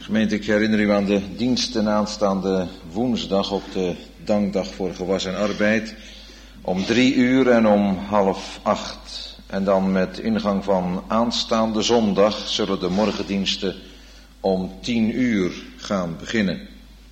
Gemeente, ik herinner u aan de diensten aanstaande woensdag op de dankdag voor gewas en arbeid. Om 3:00 en om 7:30. En dan met ingang van aanstaande zondag zullen de morgendiensten om 10:00 gaan beginnen.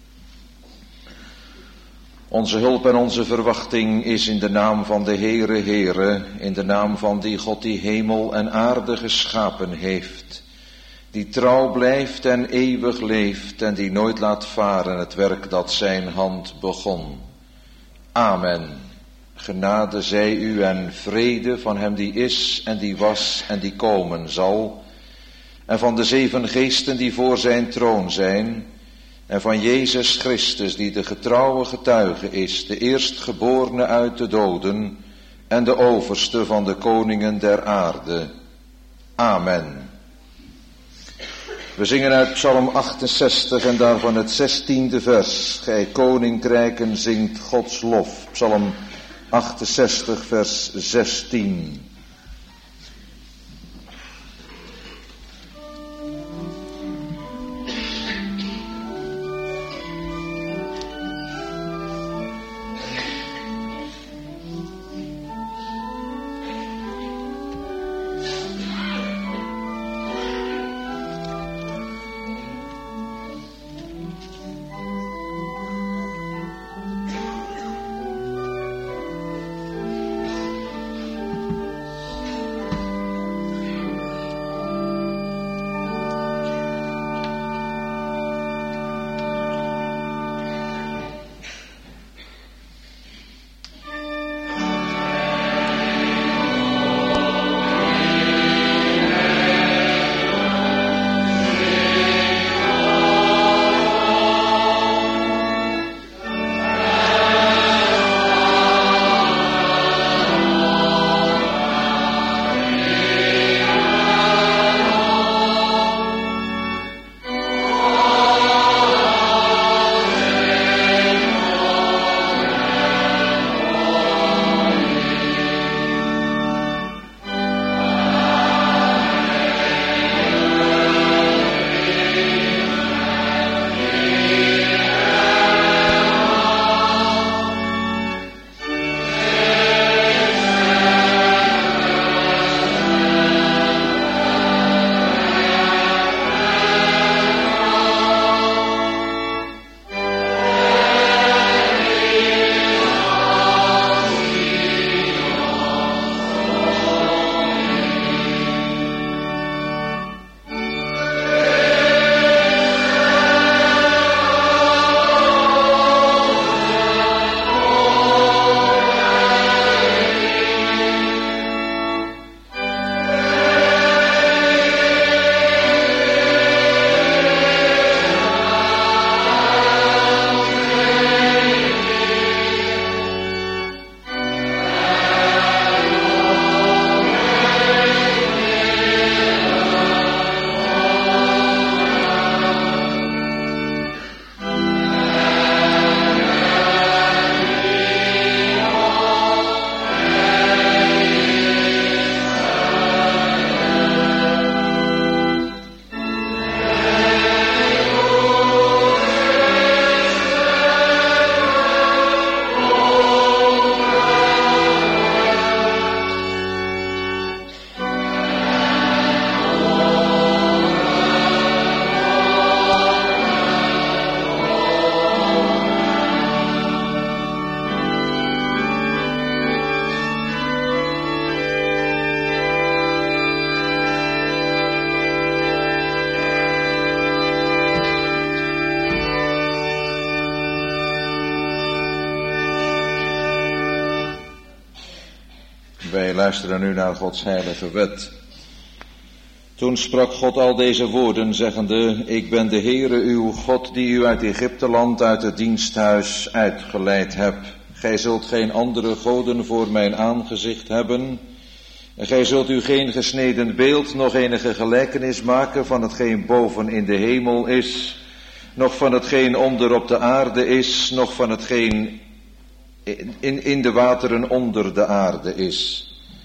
Onze hulp en onze verwachting is in de naam van de Heere, in de naam van die God die hemel en aarde geschapen heeft, die trouw blijft en eeuwig leeft en die nooit laat varen het werk dat zijn hand begon. Amen. Genade zij u en vrede van hem die is en die was en die komen zal, en van de 7 geesten die voor zijn troon zijn, en van Jezus Christus die de getrouwe getuige is, de eerstgeborene uit de doden en de overste van de koningen der aarde. Amen. We zingen uit Psalm 68 en daarvan het 16e vers. Gij koninkrijken zingt Gods lof. Psalm 68 vers 16. Wij luisteren nu naar Gods heilige wet. Toen sprak God al deze woorden, zeggende: Ik ben de Heere uw God, die u uit Egypteland, uit het diensthuis uitgeleid heb. Gij zult geen andere goden voor mijn aangezicht hebben. En gij zult u geen gesneden beeld, nog enige gelijkenis maken van hetgeen boven in de hemel is, nog van hetgeen onder op de aarde is, nog van hetgeen in de wateren onder de aarde is.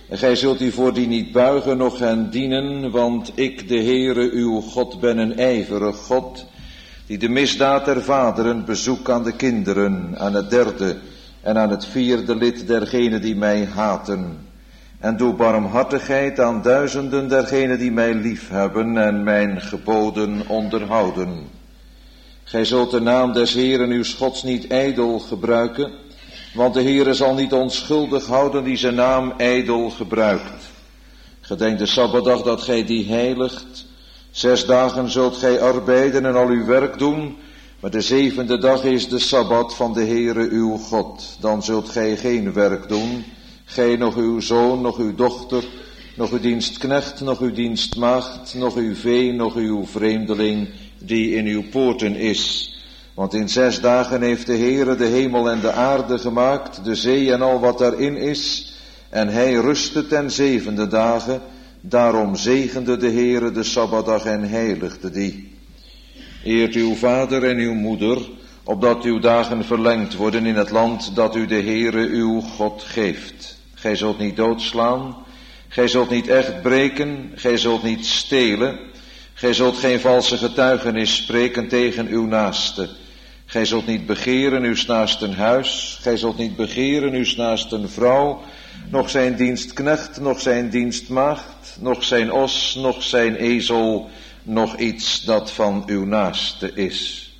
En gij zult u voor die niet buigen, noch hen dienen, want ik, de Heere, uw God, ben een ijverig God, die de misdaad der vaderen bezoek aan de kinderen, aan het derde en aan het vierde lid dergenen die mij haten. En doe barmhartigheid aan duizenden dergenen die mij liefhebben en mijn geboden onderhouden. Gij zult de naam des Heeren uws Gods niet ijdel gebruiken, want de Heere zal niet onschuldig houden die zijn naam ijdel gebruikt. Gedenk de Sabbatdag dat gij die heiligt. 6 dagen zult gij arbeiden en al uw werk doen, maar de 7e dag is de Sabbat van de Heere uw God. Dan zult gij geen werk doen, gij nog uw zoon, nog uw dochter, nog uw dienstknecht, nog uw dienstmaagd, nog uw vee, nog uw vreemdeling die in uw poorten is. Want in 6 dagen heeft de Heere de hemel en de aarde gemaakt, de zee en al wat daarin is, en hij rustte ten 7e dagen. Daarom zegende de Heere de Sabbatdag en heiligde die. Eert uw vader en uw moeder, opdat uw dagen verlengd worden in het land dat u de Heere uw God geeft. Gij zult niet doodslaan, gij zult niet echt breken, gij zult niet stelen, gij zult geen valse getuigenis spreken tegen uw naaste. Gij zult niet begeren uws naasten huis, gij zult niet begeren uws naasten vrouw, nog zijn dienstknecht, nog zijn dienstmaagd, nog zijn os, nog zijn ezel, nog iets dat van uw naaste is.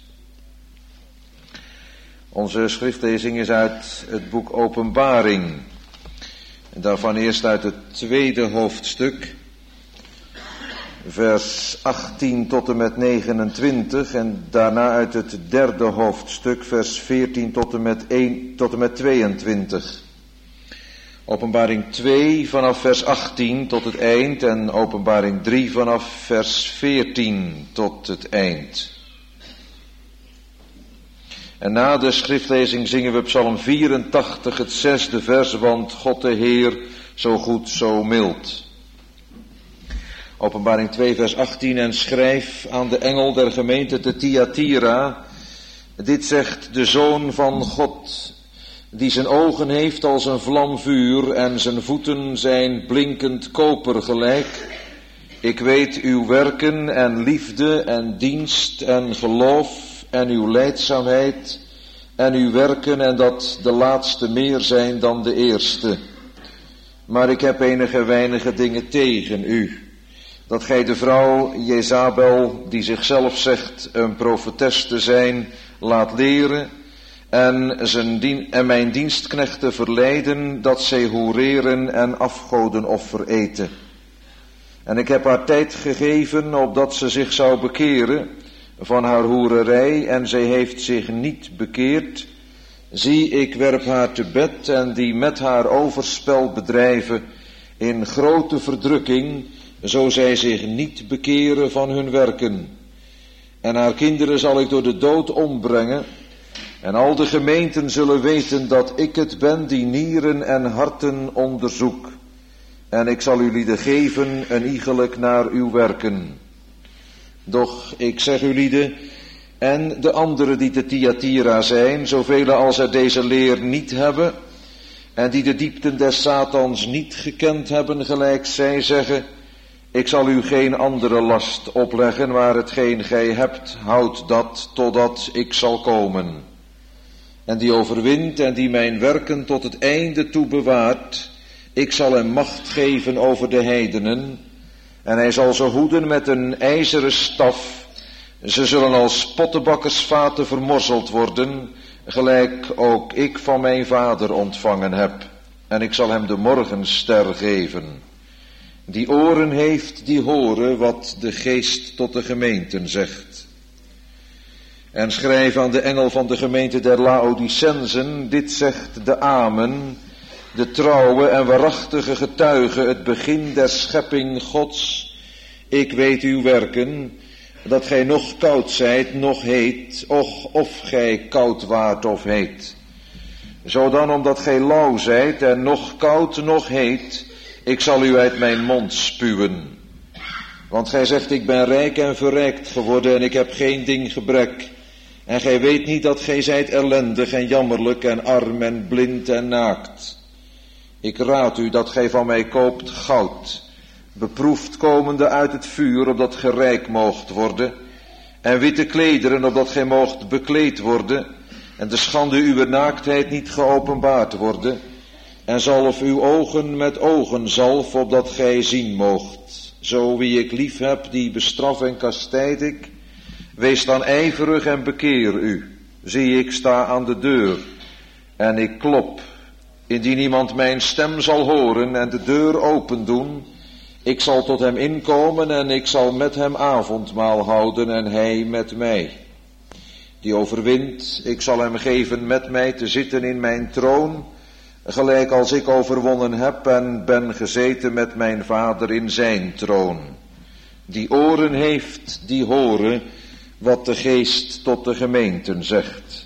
Onze schriftlezing is uit het boek Openbaring. En daarvan eerst uit het 2e hoofdstuk, vers 18 tot en met 29 en daarna uit het 3e hoofdstuk, vers 14 tot en met 22. Openbaring 2 vanaf vers 18 tot het eind en Openbaring 3 vanaf vers 14 tot het eind. En na de schriftlezing zingen we Psalm 84, het 6e vers, want God de Heer, zo goed, zo mild. Openbaring 2 vers 18, en schrijf aan de engel der gemeente te Thyatira, dit zegt de Zoon van God, die zijn ogen heeft als een vlam vuur en zijn voeten zijn blinkend koper gelijk. Ik weet uw werken en liefde en dienst en geloof en uw lijdzaamheid en uw werken en dat de laatste meer zijn dan de eerste. Maar ik heb enige weinige dingen tegen u. Dat gij de vrouw Jezabel, die zichzelf zegt een profetes te zijn, laat leren en mijn dienstknechten verleiden dat zij hoereren en afgodenoffer eten. En ik heb haar tijd gegeven opdat ze zich zou bekeren van haar hoererij en zij heeft zich niet bekeerd. Zie, ik werp haar te bed en die met haar overspel bedrijven in grote verdrukking, zo zij zich niet bekeren van hun werken. En haar kinderen zal ik door de dood ombrengen. En al de gemeenten zullen weten dat ik het ben die nieren en harten onderzoek. En ik zal u lieden geven een iegelijk naar uw werken. Doch ik zeg u lieden, en de anderen die te Thyatira zijn, zoveel als er deze leer niet hebben, en die de diepten des Satans niet gekend hebben, gelijk zij zeggen, ik zal u geen andere last opleggen, maar hetgeen gij hebt, houd dat totdat ik zal komen. En die overwint en die mijn werken tot het einde toe bewaart, ik zal hem macht geven over de heidenen, en hij zal ze hoeden met een ijzeren staf. Ze zullen als pottebakkersvaten vermorzeld worden, gelijk ook ik van mijn vader ontvangen heb. En ik zal hem de morgenster geven. Die oren heeft, die horen wat de geest tot de gemeenten zegt. En schrijf aan de engel van de gemeente der Laodicensen, dit zegt de Amen, de trouwe en waarachtige getuige, het begin der schepping Gods. Ik weet uw werken, dat gij nog koud zijt, nog heet, och, of gij koud waart of heet. Zodan omdat gij lauw zijt en nog koud, nog heet, ik zal u uit mijn mond spuwen. Want gij zegt, ik ben rijk en verrijkt geworden en ik heb geen ding gebrek. En gij weet niet dat gij zijt ellendig en jammerlijk en arm en blind en naakt. Ik raad u dat gij van mij koopt goud, beproefd komende uit het vuur, opdat gij rijk moogt worden, en witte klederen, opdat gij moogt bekleed worden, en de schande uw naaktheid niet geopenbaard worden, en zalf uw ogen met ogenzalf, opdat gij zien moogt. Zo wie ik lief heb, die bestraf en kastijd ik. Wees dan ijverig en bekeer u. Zie, ik sta aan de deur en ik klop. Indien iemand mijn stem zal horen en de deur open doen, ik zal tot hem inkomen en ik zal met hem avondmaal houden en hij met mij. Die overwint, ik zal hem geven met mij te zitten in mijn troon, gelijk als ik overwonnen heb en ben gezeten met mijn Vader in zijn troon. Die oren heeft, die horen wat de Geest tot de gemeenten zegt.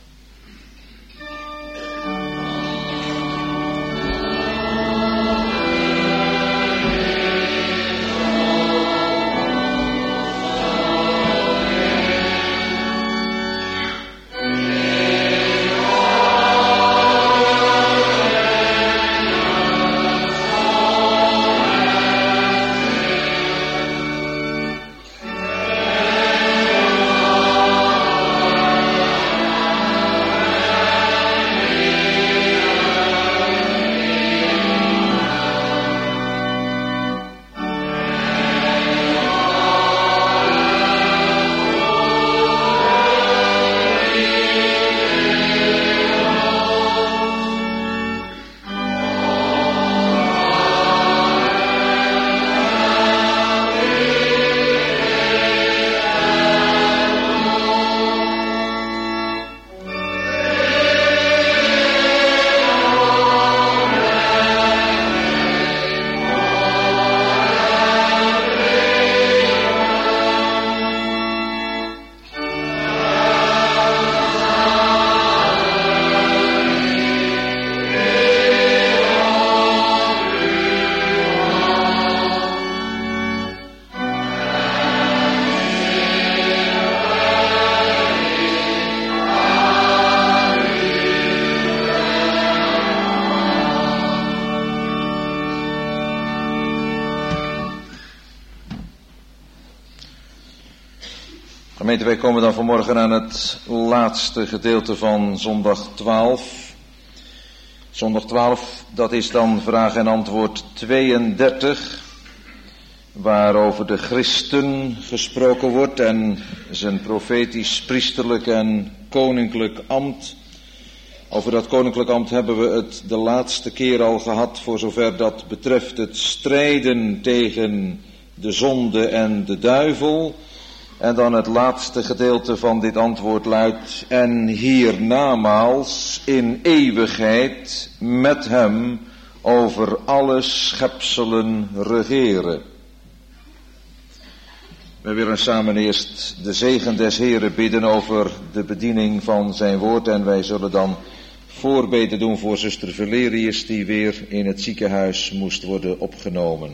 Gemeente, wij komen dan vanmorgen aan het laatste gedeelte van zondag 12. Zondag 12, dat is dan vraag en antwoord 32, waarover de christen gesproken wordt en zijn profetisch, priesterlijk en koninklijk ambt. Over dat koninklijk ambt hebben we het de laatste keer al gehad, voor zover dat betreft het strijden tegen de zonde en de duivel. En dan het laatste gedeelte van dit antwoord luidt: en hiernamaals in eeuwigheid met hem over alle schepselen regeren. We willen samen eerst de zegen des Heren bidden over de bediening van zijn woord. En wij zullen dan voorbeden doen voor zuster Valerius, die weer in het ziekenhuis moest worden opgenomen.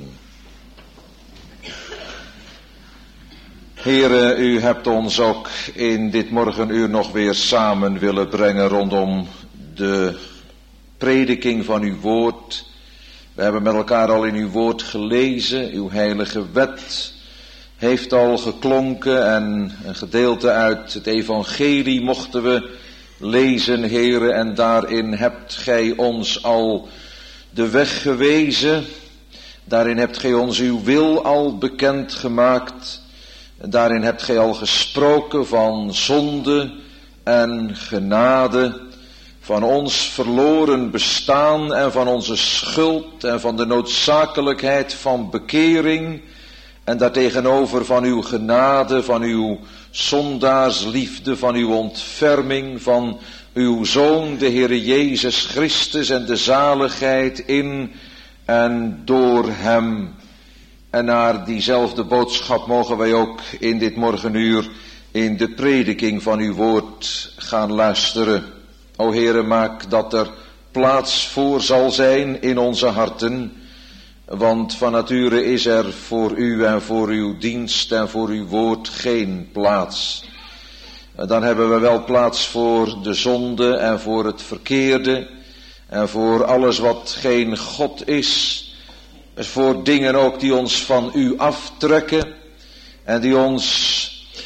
Heere, u hebt ons ook in dit morgenuur nog weer samen willen brengen rondom de prediking van uw woord. We hebben met elkaar al in uw woord gelezen, uw heilige wet heeft al geklonken en een gedeelte uit het evangelie mochten we lezen, Heere, en daarin hebt gij ons al de weg gewezen, daarin hebt gij ons uw wil al bekend gemaakt. Daarin hebt gij al gesproken van zonde en genade, van ons verloren bestaan en van onze schuld en van de noodzakelijkheid van bekering en daartegenover van uw genade, van uw zondaarsliefde, van uw ontferming, van uw Zoon, de Heere Jezus Christus en de zaligheid in en door hem. En naar diezelfde boodschap mogen wij ook in dit morgenuur in de prediking van uw woord gaan luisteren. O Heere, maak dat er plaats voor zal zijn in onze harten, want van nature is er voor u en voor uw dienst en voor uw woord geen plaats. Dan hebben we wel plaats voor de zonde en voor het verkeerde, En voor alles wat geen God is. Voor dingen ook die ons van u aftrekken. En die ons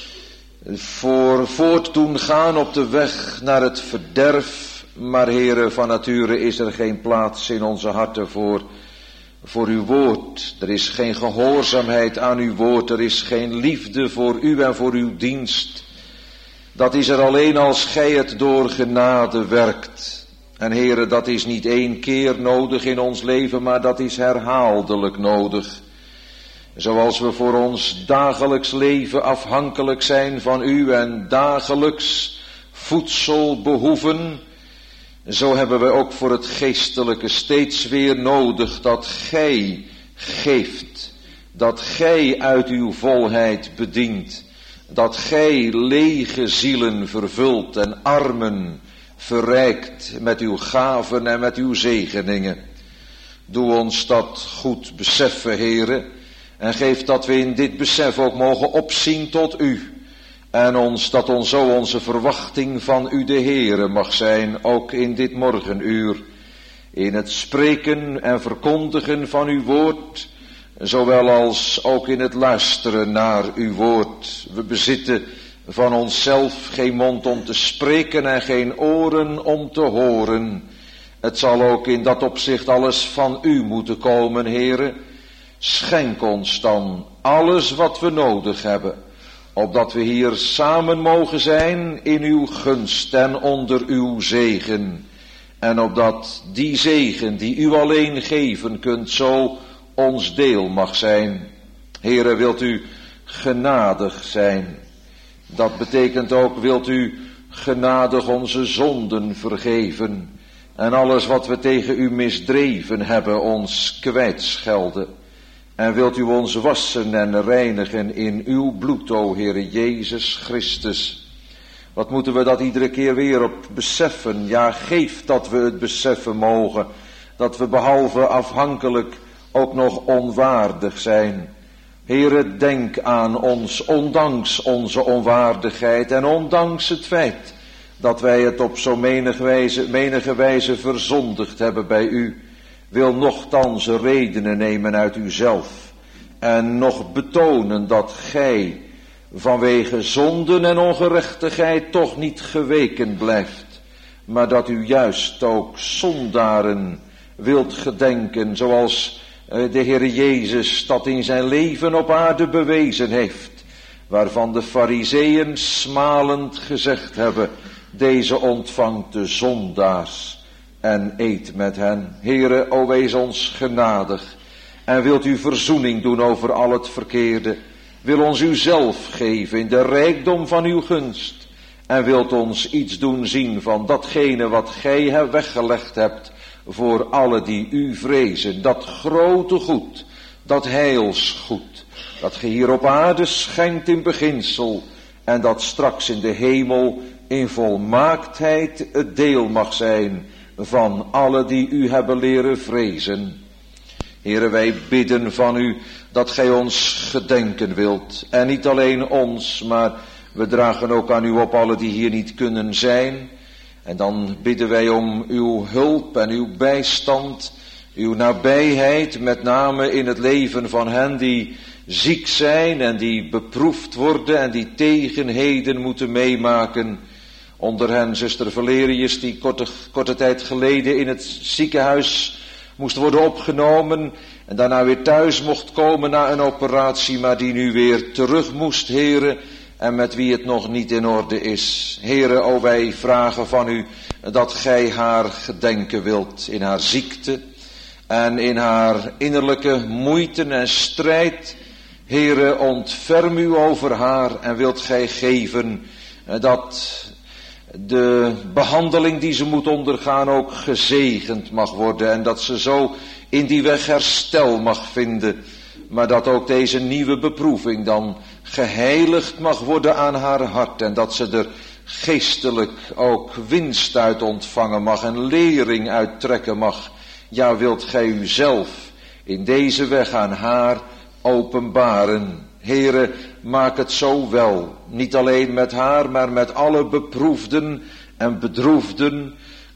voort doen gaan op de weg naar het verderf. Maar Heere, van nature is er geen plaats in onze harten voor uw woord. Er is geen gehoorzaamheid aan uw woord. Er is geen liefde voor u en voor uw dienst. Dat is er alleen als gij het door genade werkt. En Heere, dat is niet 1 keer nodig in ons leven, maar dat is herhaaldelijk nodig. Zoals we voor ons dagelijks leven afhankelijk zijn van u en dagelijks voedsel behoeven, zo hebben we ook voor het geestelijke steeds weer nodig dat gij geeft, dat gij uit uw volheid bedient, dat gij lege zielen vervult en armen verrijkt met uw gaven en met uw zegeningen. Doe ons dat goed beseffen, Heere, en geef dat we in dit besef ook mogen opzien tot u. En dat ons zo onze verwachting van u de Heere mag zijn, ook in dit morgenuur. In het spreken en verkondigen van uw woord, zowel als ook in het luisteren naar uw woord. We bezitten van onszelf geen mond om te spreken en geen oren om te horen. Het zal ook in dat opzicht alles van u moeten komen, Heere. Schenk ons dan alles wat we nodig hebben, opdat we hier samen mogen zijn in uw gunst en onder uw zegen. En opdat die zegen die u alleen geven kunt, zo ons deel mag zijn. Heere, wilt u genadig zijn? Dat betekent ook, wilt u genadig onze zonden vergeven en alles wat we tegen u misdreven hebben ons kwijtschelden. En wilt u ons wassen en reinigen in uw bloed, o Heere Jezus Christus. Wat moeten we dat iedere keer weer op beseffen? Ja, geef dat we het beseffen mogen, dat we behalve afhankelijk ook nog onwaardig zijn. Heere, denk aan ons, ondanks onze onwaardigheid en ondanks het feit dat wij het op zo menige wijze verzondigd hebben bij u. Wil nochtans redenen nemen uit uzelf en nog betonen dat gij vanwege zonden en ongerechtigheid toch niet geweken blijft, maar dat u juist ook zondaren wilt gedenken, zoals de Heer Jezus dat in zijn leven op aarde bewezen heeft, waarvan de Farizeeën smalend gezegd hebben, deze ontvangt de zondaars en eet met hen. Heere, o wees ons genadig en wilt u verzoening doen over al het verkeerde. Wil ons uzelf geven in de rijkdom van uw gunst en wilt ons iets doen zien van datgene wat gij weggelegd hebt voor alle die u vrezen. Dat grote goed, dat heilsgoed, dat ge hier op aarde schenkt in beginsel en dat straks in de hemel in volmaaktheid het deel mag zijn van alle die u hebben leren vrezen. Heere, wij bidden van u dat gij ons gedenken wilt. En niet alleen ons, maar we dragen ook aan u op alle die hier niet kunnen zijn. En dan bidden wij om uw hulp en uw bijstand, uw nabijheid, met name in het leven van hen die ziek zijn en die beproefd worden en die tegenheden moeten meemaken. Onder hen zuster Valerius, die korte tijd geleden in het ziekenhuis moest worden opgenomen en daarna weer thuis mocht komen na een operatie, maar die nu weer terug moest, Heere, en met wie het nog niet in orde is. Heere, o wij vragen van u dat gij haar gedenken wilt in haar ziekte en in haar innerlijke moeite en strijd. Heere, ontferm u over haar en wilt gij geven dat de behandeling die ze moet ondergaan ook gezegend mag worden en dat ze zo in die weg herstel mag vinden, maar dat ook deze nieuwe beproeving dan geheiligd mag worden aan haar hart en dat ze er geestelijk ook winst uit ontvangen mag en lering uittrekken mag. Ja, wilt gij u zelf in deze weg aan haar openbaren. Heere, maak het zo wel, niet alleen met haar, maar met alle beproefden en bedroefden,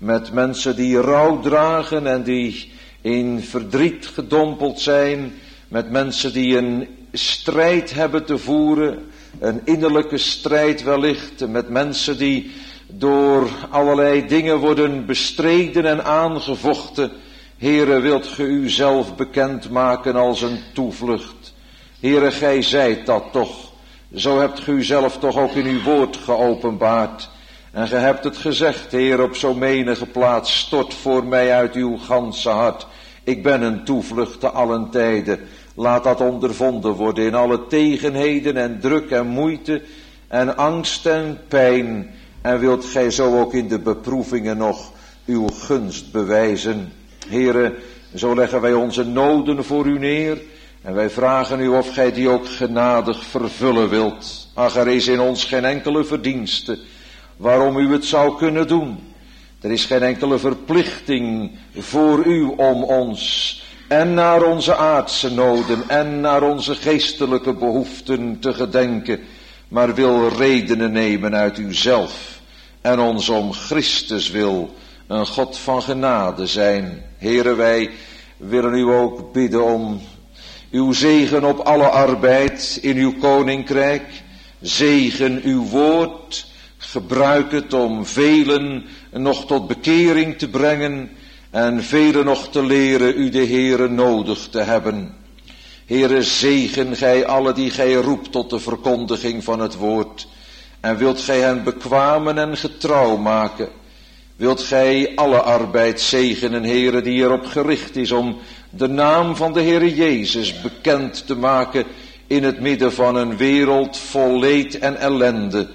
met mensen die rouw dragen en die in verdriet gedompeld zijn, met mensen die een strijd hebben te voeren, een innerlijke strijd wellicht, met mensen die door allerlei dingen worden bestreden en aangevochten. Heere, wilt ge u zelf bekendmaken als een toevlucht? Heere, gij zijt dat toch. Zo hebt ge u zelf toch ook in uw woord geopenbaard. En ge hebt het gezegd, Heer, op zo menige plaats, stort voor mij uit uw ganse hart. Ik ben een toevlucht te allen tijden. Laat dat ondervonden worden in alle tegenheden en druk en moeite en angst en pijn. En wilt gij zo ook in de beproevingen nog uw gunst bewijzen. Heere, zo leggen wij onze noden voor u neer. En wij vragen u of gij die ook genadig vervullen wilt. Ach, er is in ons geen enkele verdienste waarom u het zou kunnen doen. Er is geen enkele verplichting voor u om ons en naar onze aardse noden en naar onze geestelijke behoeften te gedenken, maar wil redenen nemen uit uzelf en ons om Christus wil een God van genade zijn. Heere, wij willen u ook bidden om uw zegen op alle arbeid in uw koninkrijk. Zegen uw woord. Gebruik het om velen nog tot bekering te brengen en velen nog te leren u de Heere nodig te hebben. Heere, zegen gij alle die gij roept tot de verkondiging van het woord. En wilt gij hen bekwamen en getrouw maken. Wilt gij alle arbeid zegenen, Heere, die erop gericht is om de naam van de Heere Jezus bekend te maken in het midden van een wereld vol leed en ellende.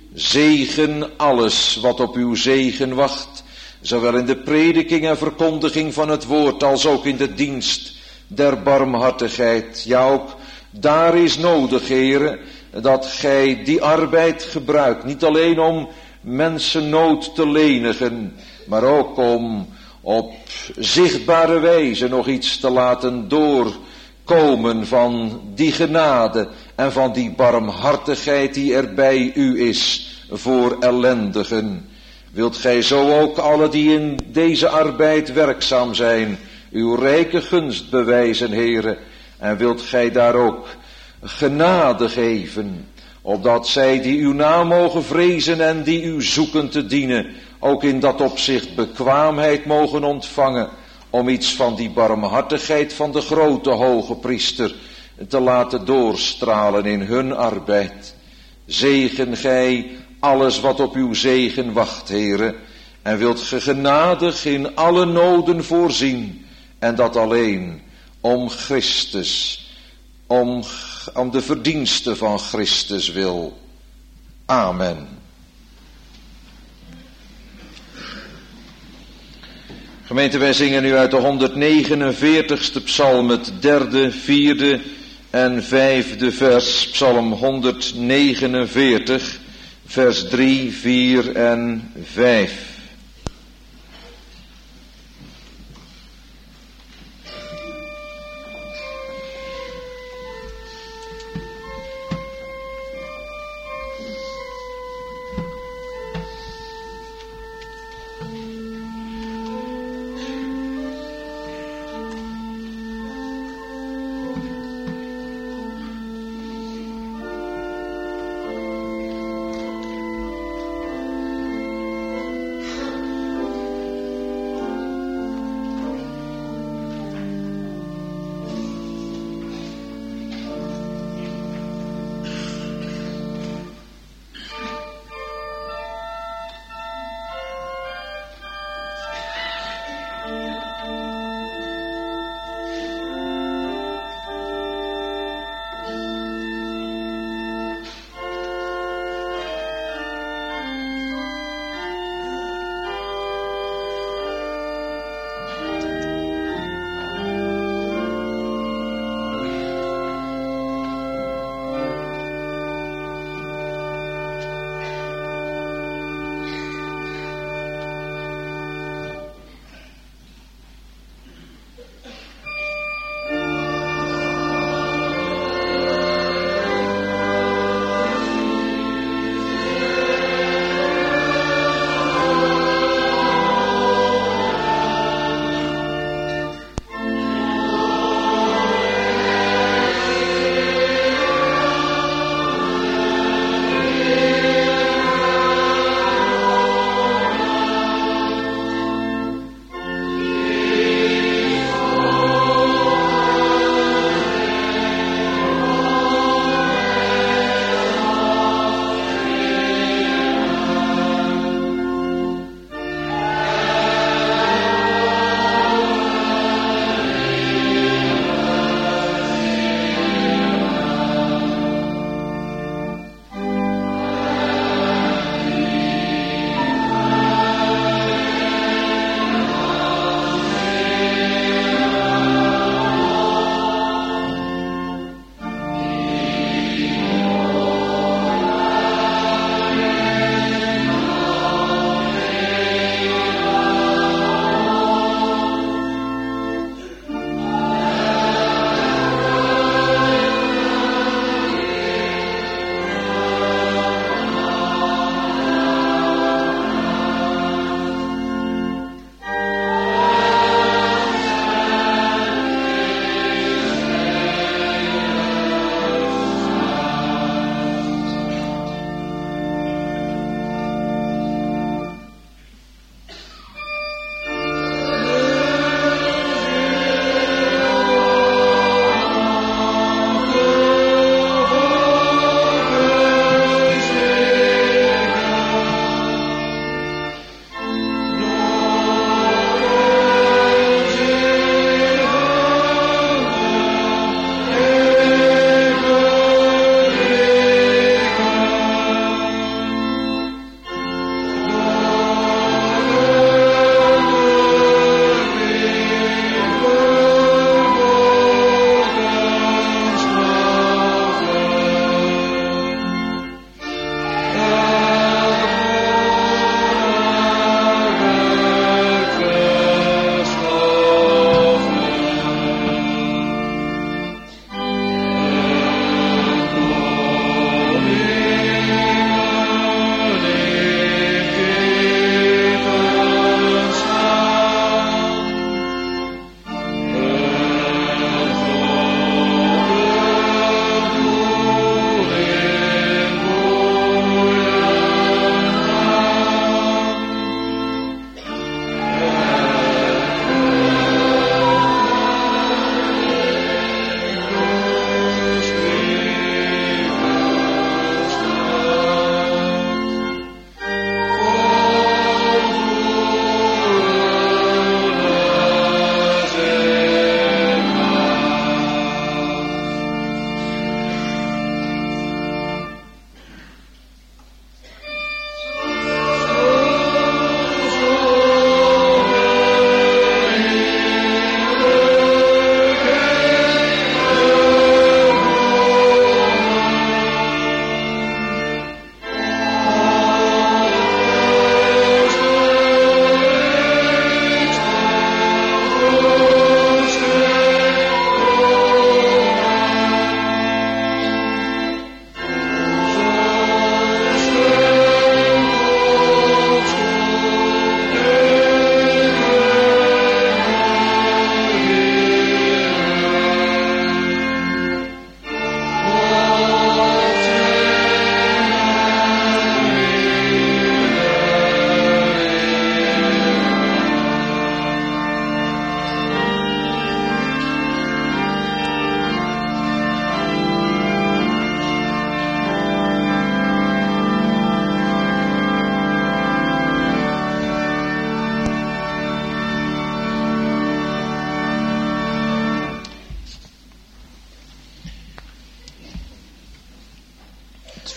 Zegen alles wat op uw zegen wacht, zowel in de prediking en verkondiging van het woord als ook in de dienst der barmhartigheid. Ja, ook daar is nodig, Heere, dat gij die arbeid gebruikt, niet alleen om mensen nood te lenigen, maar ook om op zichtbare wijze nog iets te laten doorkomen van die genade en van die barmhartigheid die er bij u is voor ellendigen. Wilt gij zo ook alle die in deze arbeid werkzaam zijn, uw rijke gunst bewijzen, Heere, en wilt gij daar ook genade geven, opdat zij die uw naam mogen vrezen en die u zoeken te dienen, ook in dat opzicht bekwaamheid mogen ontvangen, om iets van die barmhartigheid van de grote hoge priester te laten doorstralen in hun arbeid. Zegen gij alles wat op uw zegen wacht, Heere, en wilt ge genadig in alle noden voorzien, en dat alleen om Christus, om de verdienste van Christus wil. Amen. Gemeente, wij zingen nu uit de 149ste psalm, het 3e, 4e en 5e vers, psalm 149, vers 3, 4 en 5.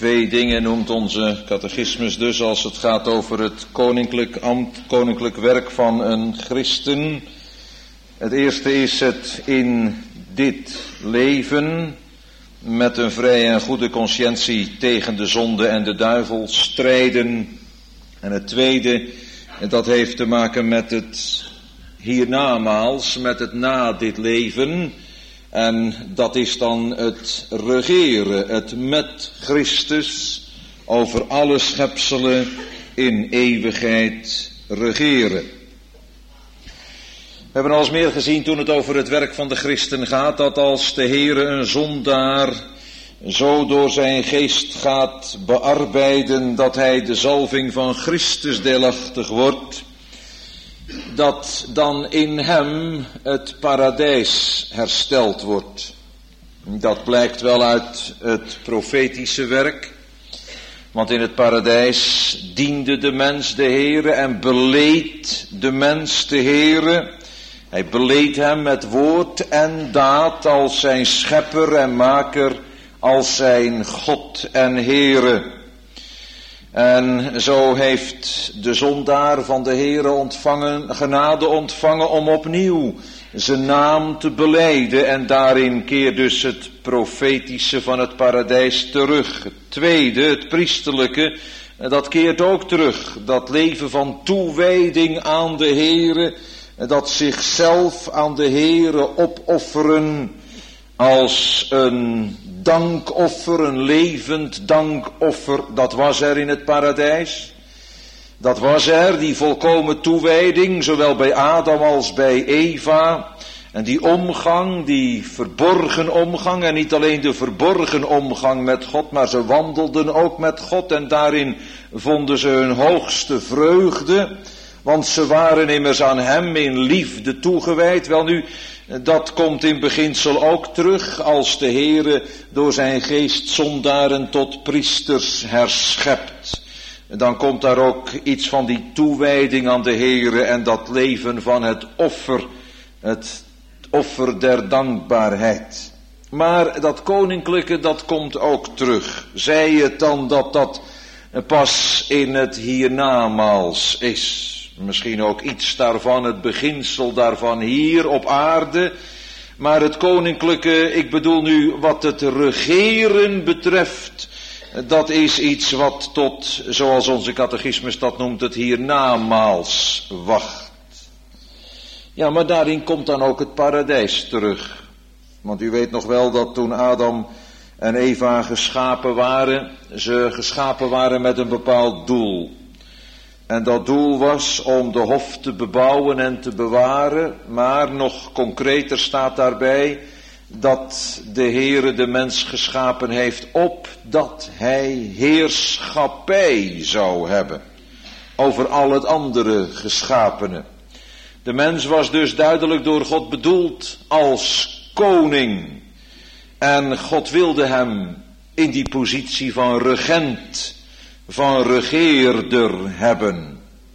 2 dingen noemt onze catechismus dus als het gaat over het koninklijk ambt, koninklijk werk van een christen. Het eerste is het in dit leven met een vrije en goede conscientie tegen de zonde en de duivel strijden. En het tweede, dat heeft te maken met het hiernamaals, met het na dit leven. En dat is dan het regeren, het met Christus over alle schepselen in eeuwigheid regeren. We hebben al eens meer gezien toen het over het werk van de christen gaat, dat als de Heere een zondaar zo door zijn geest gaat bearbeiden dat hij de zalving van Christus deelachtig wordt, dat dan in hem het paradijs hersteld wordt. Dat blijkt wel uit het profetische werk, want in het paradijs diende de mens de Heere en beleed de mens de Heere. Hij beleed hem met woord en daad als zijn schepper en maker, als zijn God en Heere. En zo heeft de zondaar van de Heere genade ontvangen om opnieuw zijn naam te belijden. En daarin keert dus het profetische van het paradijs terug. Het tweede, het priesterlijke, dat keert ook terug. Dat leven van toewijding aan de Heere, dat zichzelf aan de Heere opofferen als een dankoffer, een levend dankoffer, dat was er in het paradijs. Dat was er, die volkomen toewijding, zowel bij Adam als bij Eva. En die omgang, die verborgen omgang, en niet alleen de verborgen omgang met God, maar ze wandelden ook met God en daarin vonden ze hun hoogste vreugde. Want ze waren immers aan hem in liefde toegewijd. Welnu, dat komt in beginsel ook terug als de Heere door zijn geest zondaren tot priesters herschept. Dan komt daar ook iets van die toewijding aan de Heere en dat leven van het offer der dankbaarheid. Maar dat koninklijke, dat komt ook terug. Zij het dan dat dat pas in het hiernamaals is. Misschien ook iets daarvan, het beginsel daarvan hier op aarde. Maar het koninklijke, ik bedoel nu wat het regeren betreft, dat is iets wat tot, zoals onze catechismus dat noemt, het hiernamaals wacht. Ja, maar daarin komt dan ook het paradijs terug. Want u weet nog wel dat toen Adam en Eva geschapen waren, ze geschapen waren met een bepaald doel. En dat doel was om de hof te bebouwen en te bewaren, maar nog concreter staat daarbij dat de Heere de mens geschapen heeft opdat hij heerschappij zou hebben over al het andere geschapene. De mens was dus duidelijk door God bedoeld als koning en God wilde hem in die positie van regent, van regeerder hebben.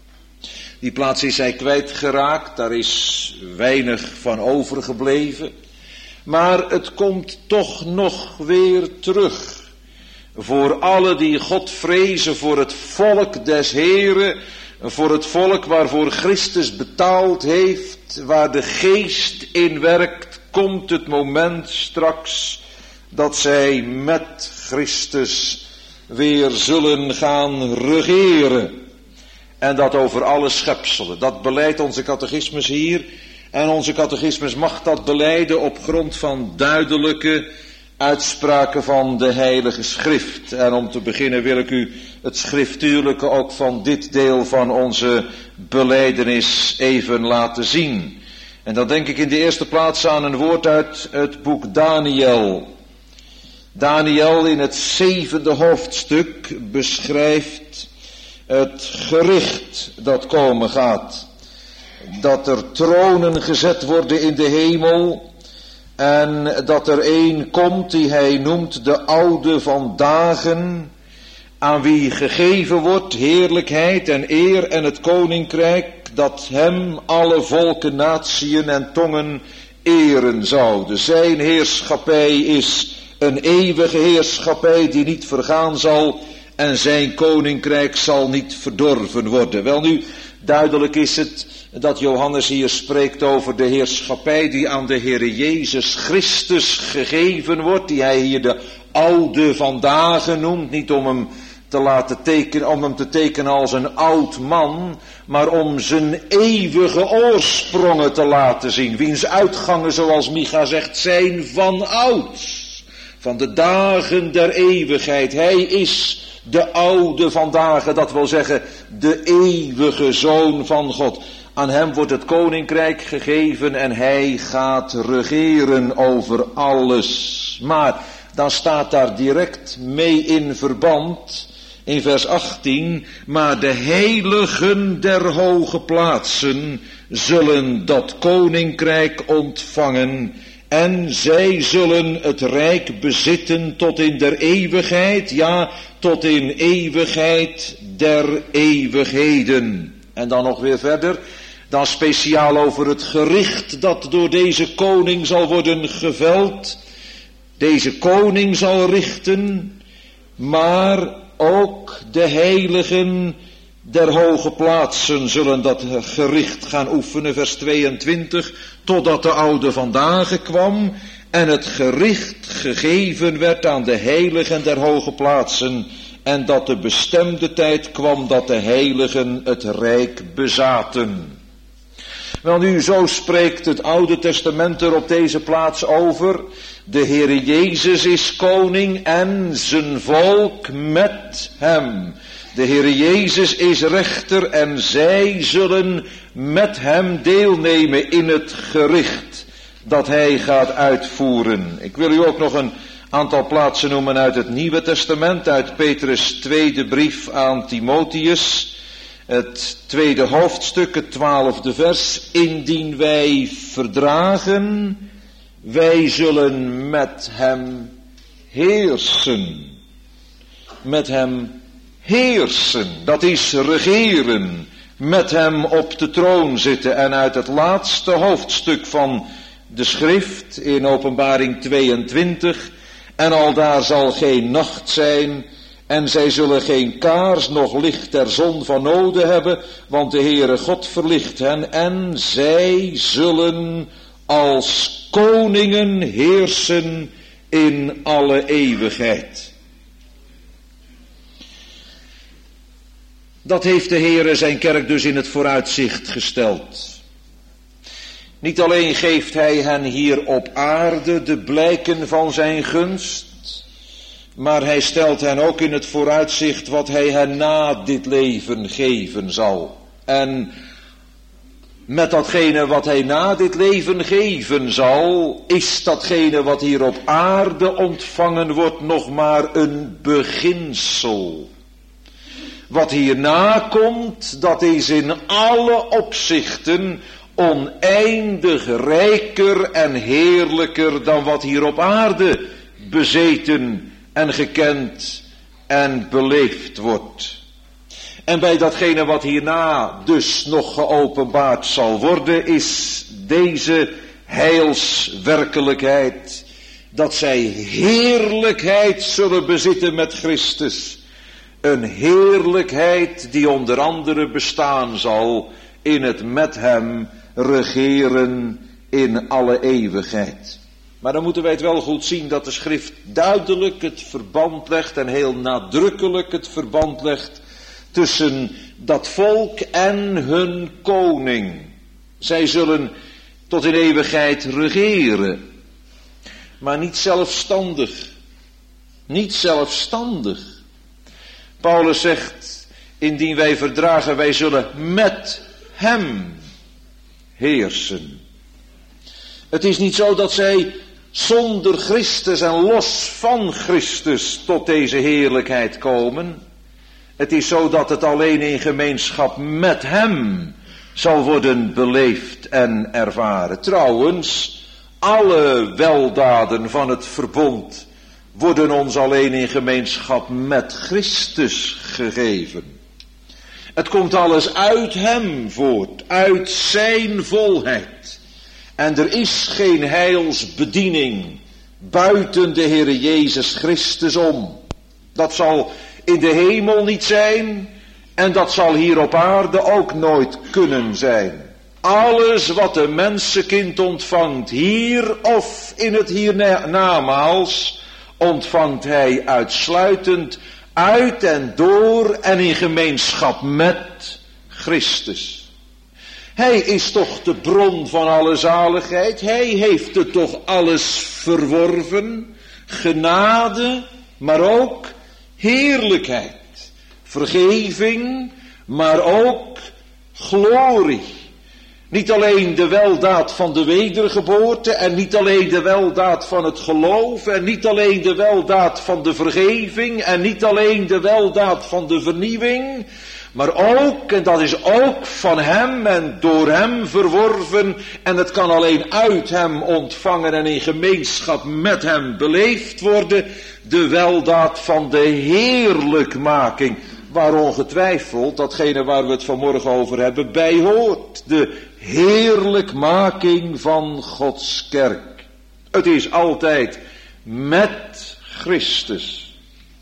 Die plaats is hij kwijtgeraakt, daar is weinig van overgebleven. Maar het komt toch nog weer terug. Voor alle die God vrezen, voor het volk des Heren, voor het volk waarvoor Christus betaald heeft, waar de geest in werkt, komt het moment straks dat zij met Christus weer zullen gaan regeren. En dat over alle schepselen. Dat beleidt onze catechismus hier. En onze catechismus mag dat belijden op grond van duidelijke uitspraken van de Heilige Schrift. En om te beginnen wil ik u het schriftuurlijke ook van dit deel van onze belijdenis even laten zien. En dan denk ik in de eerste plaats aan een woord uit het boek Daniel. Daniel in het 7e hoofdstuk beschrijft het gericht dat komen gaat. Dat er tronen gezet worden in de hemel en dat er een komt die hij noemt de oude van dagen, aan wie gegeven wordt heerlijkheid en eer en het koninkrijk, dat hem alle volken, natieën en tongen eren zouden. Zijn heerschappij is Een eeuwige heerschappij die niet vergaan zal en zijn koninkrijk zal niet verdorven worden. Welnu, duidelijk is het dat Johannes hier spreekt over de heerschappij die aan de Heere Jezus Christus gegeven wordt, die hij hier de oude vandaag noemt, niet om hem te tekenen als een oud man, maar om zijn eeuwige oorsprongen te laten zien, wiens uitgangen, zoals Micha zegt, zijn van ouds, van de dagen der eeuwigheid. Hij is de oude vandaag, dat wil zeggen de eeuwige Zoon van God. Aan hem wordt het koninkrijk gegeven en hij gaat regeren over alles. Maar dan staat daar direct mee in verband, in vers 18, maar de heiligen der hoge plaatsen zullen dat koninkrijk ontvangen en zij zullen het rijk bezitten tot in der eeuwigheid, ja, tot in eeuwigheid der eeuwigheden. En dan nog weer verder, dan speciaal over het gericht dat door deze koning zal worden geveld. Deze koning zal richten, maar ook de heiligen der hoge plaatsen zullen dat gericht gaan oefenen, vers 22, totdat de oude vandaag kwam en het gericht gegeven werd aan de heiligen der hoge plaatsen en dat de bestemde tijd kwam dat de heiligen het rijk bezaten. Welnu, zo spreekt het Oude Testament er op deze plaats over. De Heere Jezus is koning en zijn volk met hem. De Heere Jezus is rechter en zij zullen met hem deelnemen in het gericht dat hij gaat uitvoeren. Ik wil u ook nog een aantal plaatsen noemen uit het Nieuwe Testament, uit Petrus' tweede brief aan Timotheus. Het tweede hoofdstuk, het 12e vers. Indien wij verdragen, wij zullen met hem heersen. Met hem heersen, dat is regeren. Met hem op de troon zitten. En uit het laatste hoofdstuk van de schrift in Openbaring 22. En aldaar zal geen nacht zijn. En zij zullen geen kaars noch licht der zon van noden hebben, want de Heere God verlicht hen en zij zullen als koningen heersen in alle eeuwigheid. Dat heeft de Heere zijn kerk dus in het vooruitzicht gesteld. Niet alleen geeft hij hen hier op aarde de blijken van zijn gunst, maar hij stelt hen ook in het vooruitzicht wat hij hen na dit leven geven zal. En met datgene wat hij na dit leven geven zal, is datgene wat hier op aarde ontvangen wordt nog maar een beginsel. Wat hierna komt, dat is in alle opzichten oneindig rijker en heerlijker dan wat hier op aarde bezeten en gekend en beleefd wordt. En bij datgene wat hierna dus nog geopenbaard zal worden, is deze heilswerkelijkheid, dat zij heerlijkheid zullen bezitten met Christus. Een heerlijkheid die onder andere bestaan zal in het met hem regeren in alle eeuwigheid. Maar dan moeten wij het wel goed zien dat de schrift duidelijk het verband legt en heel nadrukkelijk het verband legt tussen dat volk en hun koning. Zij zullen tot in eeuwigheid regeren, maar niet zelfstandig. Niet zelfstandig. Paulus zegt, indien wij verdragen, wij zullen met hem heersen. Het is niet zo dat zij zonder Christus en los van Christus tot deze heerlijkheid komen. Het is zo dat het alleen in gemeenschap met hem zal worden beleefd en ervaren. Trouwens, alle weldaden van het verbond worden ons alleen in gemeenschap met Christus gegeven. Het komt alles uit hem voort, uit zijn volheid. En er is geen heilsbediening buiten de Heere Jezus Christus om. Dat zal in de hemel niet zijn en dat zal hier op aarde ook nooit kunnen zijn. Alles wat een mensenkind ontvangt, hier of in het hiernamaals, ontvangt hij uitsluitend uit en door en in gemeenschap met Christus. Hij is toch de bron van alle zaligheid. Hij heeft het toch alles verworven. Genade, maar ook heerlijkheid. Vergeving, maar ook glorie. Niet alleen de weldaad van de wedergeboorte en niet alleen de weldaad van het geloof en niet alleen de weldaad van de vergeving en niet alleen de weldaad van de vernieuwing, maar ook, en dat is ook van hem en door hem verworven en het kan alleen uit hem ontvangen en in gemeenschap met hem beleefd worden, de weldaad van de heerlijkmaking, waar ongetwijfeld datgene waar we het vanmorgen over hebben bij hoort. De heerlijkmaking van Gods kerk. Het is altijd met Christus.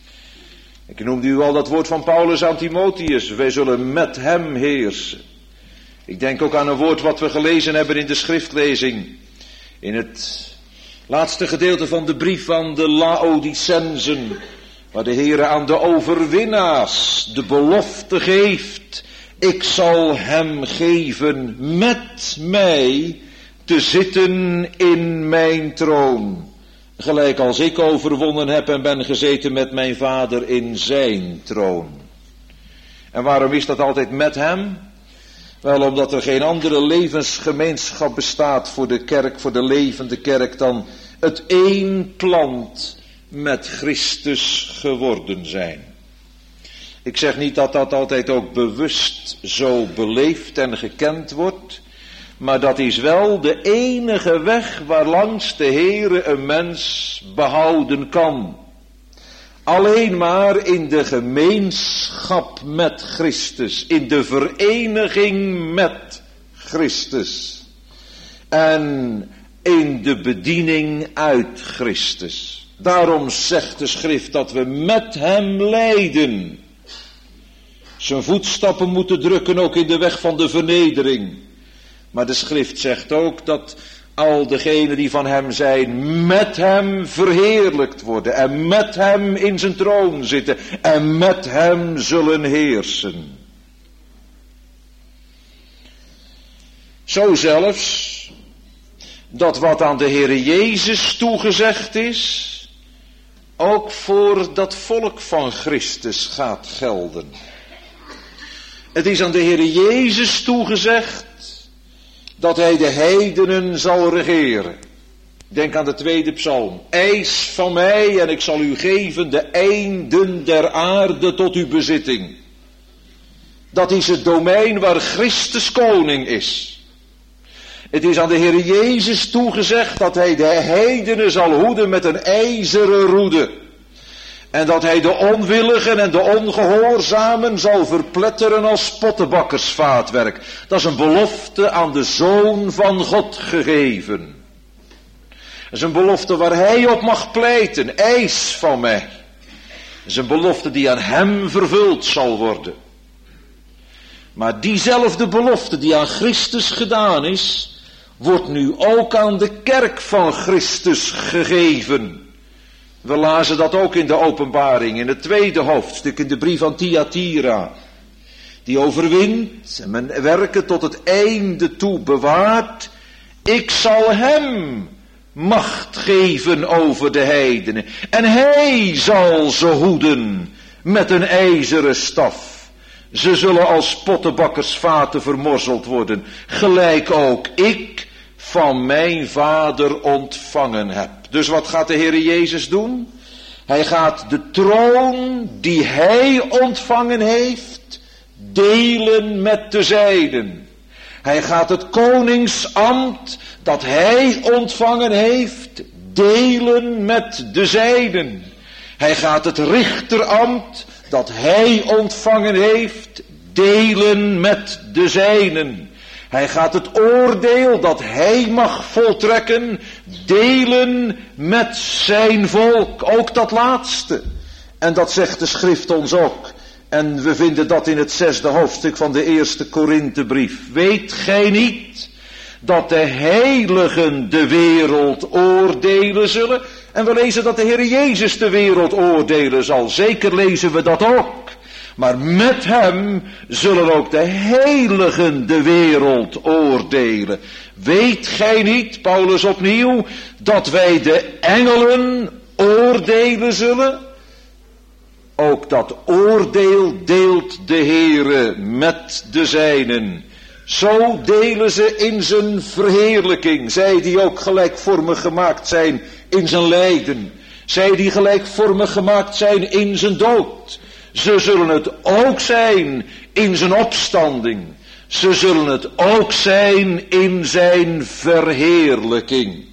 Ik noemde u al dat woord van Paulus aan Timotheus. Wij zullen met hem heersen. Ik denk ook aan een woord wat we gelezen hebben in de schriftlezing. In het laatste gedeelte van de brief van de Laodicensen. Waar de Heere aan de overwinnaars de belofte geeft. Ik zal hem geven met mij te zitten in mijn troon. Gelijk als ik overwonnen heb en ben gezeten met mijn Vader in zijn troon. En waarom is dat altijd met hem? Wel, omdat er geen andere levensgemeenschap bestaat voor de kerk, voor de levende kerk, dan het één plant met Christus geworden zijn. Ik zeg niet dat dat altijd ook bewust zo beleefd en gekend wordt, maar dat is wel de enige weg waarlangs de Heere een mens behouden kan. Alleen maar in de gemeenschap met Christus, in de vereniging met Christus en in de bediening uit Christus. Daarom zegt de schrift dat we met hem lijden. Zijn voetstappen moeten drukken ook in de weg van de vernedering. Maar de schrift zegt ook dat al degenen die van hem zijn, met hem verheerlijkt worden. En met hem in zijn troon zitten. En met hem zullen heersen. Zo zelfs, dat wat aan de Heere Jezus toegezegd is, ook voor dat volk van Christus gaat gelden. Het is aan de Heere Jezus toegezegd dat hij de heidenen zal regeren. Denk aan de 2e psalm. Eis van mij en ik zal u geven de einden der aarde tot uw bezitting. Dat is het domein waar Christus koning is. Het is aan de Heere Jezus toegezegd dat hij de heidenen zal hoeden met een ijzeren roede. En dat hij de onwilligen en de ongehoorzamen zal verpletteren als pottebakkersvaatwerk. Dat is een belofte aan de Zoon van God gegeven. Dat is een belofte waar hij op mag pleiten. Eis van mij. Dat is een belofte die aan hem vervuld zal worden. Maar diezelfde belofte die aan Christus gedaan is, wordt nu ook aan de kerk van Christus gegeven. We lazen dat ook in de openbaring, in het 2e hoofdstuk, in de brief aan Thyatira. Die overwint en mijn werken tot het einde toe bewaart. Ik zal hem macht geven over de heidenen. En hij zal ze hoeden met een ijzeren staf. Ze zullen als pottebakkersvaten vermorzeld worden. Gelijk ook ik van mijn Vader ontvangen heb. Dus wat gaat de Heere Jezus doen? Hij gaat de troon die hij ontvangen heeft delen met de zijnen. Hij gaat het koningsambt dat hij ontvangen heeft delen met de zijnen. Hij gaat het richterambt dat hij ontvangen heeft delen met de zijnen. Hij gaat het oordeel dat hij mag voltrekken, delen met zijn volk, ook dat laatste. En dat zegt de schrift ons ook. En we vinden dat in het 6e hoofdstuk van de 1 Korinthebrief. Weet gij niet dat de heiligen de wereld oordelen zullen? En we lezen dat de Heer Jezus de wereld oordelen zal. Zeker lezen we dat ook. Maar met hem zullen ook de heiligen de wereld oordelen. Weet gij niet, Paulus opnieuw, dat wij de engelen oordelen zullen? Ook dat oordeel deelt de Heere met de zijnen. Zo delen ze in zijn verheerlijking. Zij die ook gelijkvormig gemaakt zijn in zijn lijden. Zij die gelijkvormig gemaakt zijn in zijn dood. Ze zullen het ook zijn in zijn opstanding. Ze zullen het ook zijn in zijn verheerlijking.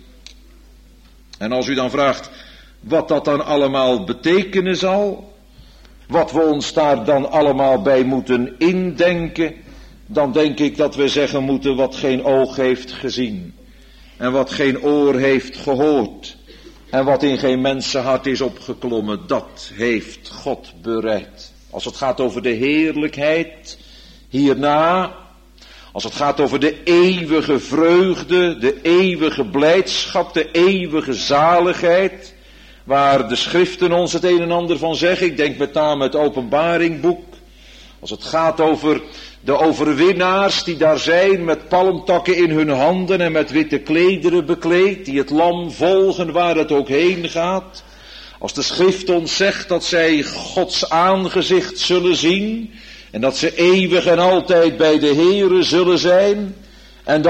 En als u dan vraagt wat dat dan allemaal betekenen zal, wat we ons daar dan allemaal bij moeten indenken, dan denk ik dat we zeggen moeten wat geen oog heeft gezien en wat geen oor heeft gehoord en wat in geen mensenhart is opgeklommen, dat heeft God bereid. Als het gaat over de heerlijkheid hierna, als het gaat over de eeuwige vreugde, de eeuwige blijdschap, de eeuwige zaligheid, waar de schriften ons het een en ander van zeggen. Ik denk met name het Openbaringboek. Als het gaat over de overwinnaars die daar zijn met palmtakken in hun handen en met witte klederen bekleed, die het lam volgen waar het ook heen gaat. Als de schrift ons zegt dat zij Gods aangezicht zullen zien en dat ze eeuwig en altijd bij de Heere zullen zijn en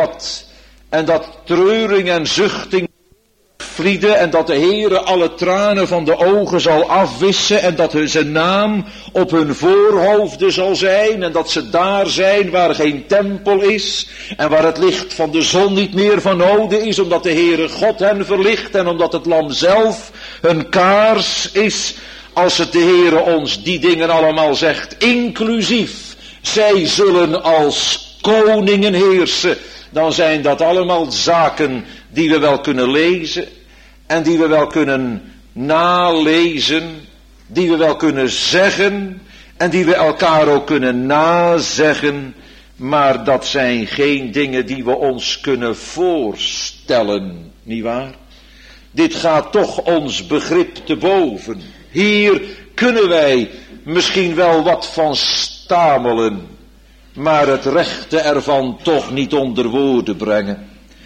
dat treuring en zuchting vlieden en dat de Heere alle tranen van de ogen zal afwissen en dat zijn naam op hun voorhoofden zal zijn en dat ze daar zijn waar geen tempel is en waar het licht van de zon niet meer van noden is, omdat de Heere God hen verlicht en omdat het lam zelf hun kaars is. Als het de Heere ons die dingen allemaal zegt, inclusief zij zullen als koningen heersen, dan zijn dat allemaal zaken die we wel kunnen lezen en die we wel kunnen nalezen, die we wel kunnen zeggen en die we elkaar ook kunnen nazeggen, maar dat zijn geen dingen die we ons kunnen voorstellen, nietwaar? Dit gaat toch ons begrip te boven. Hier kunnen wij misschien wel wat van stamelen, maar het rechte ervan toch niet onder woorden brengen.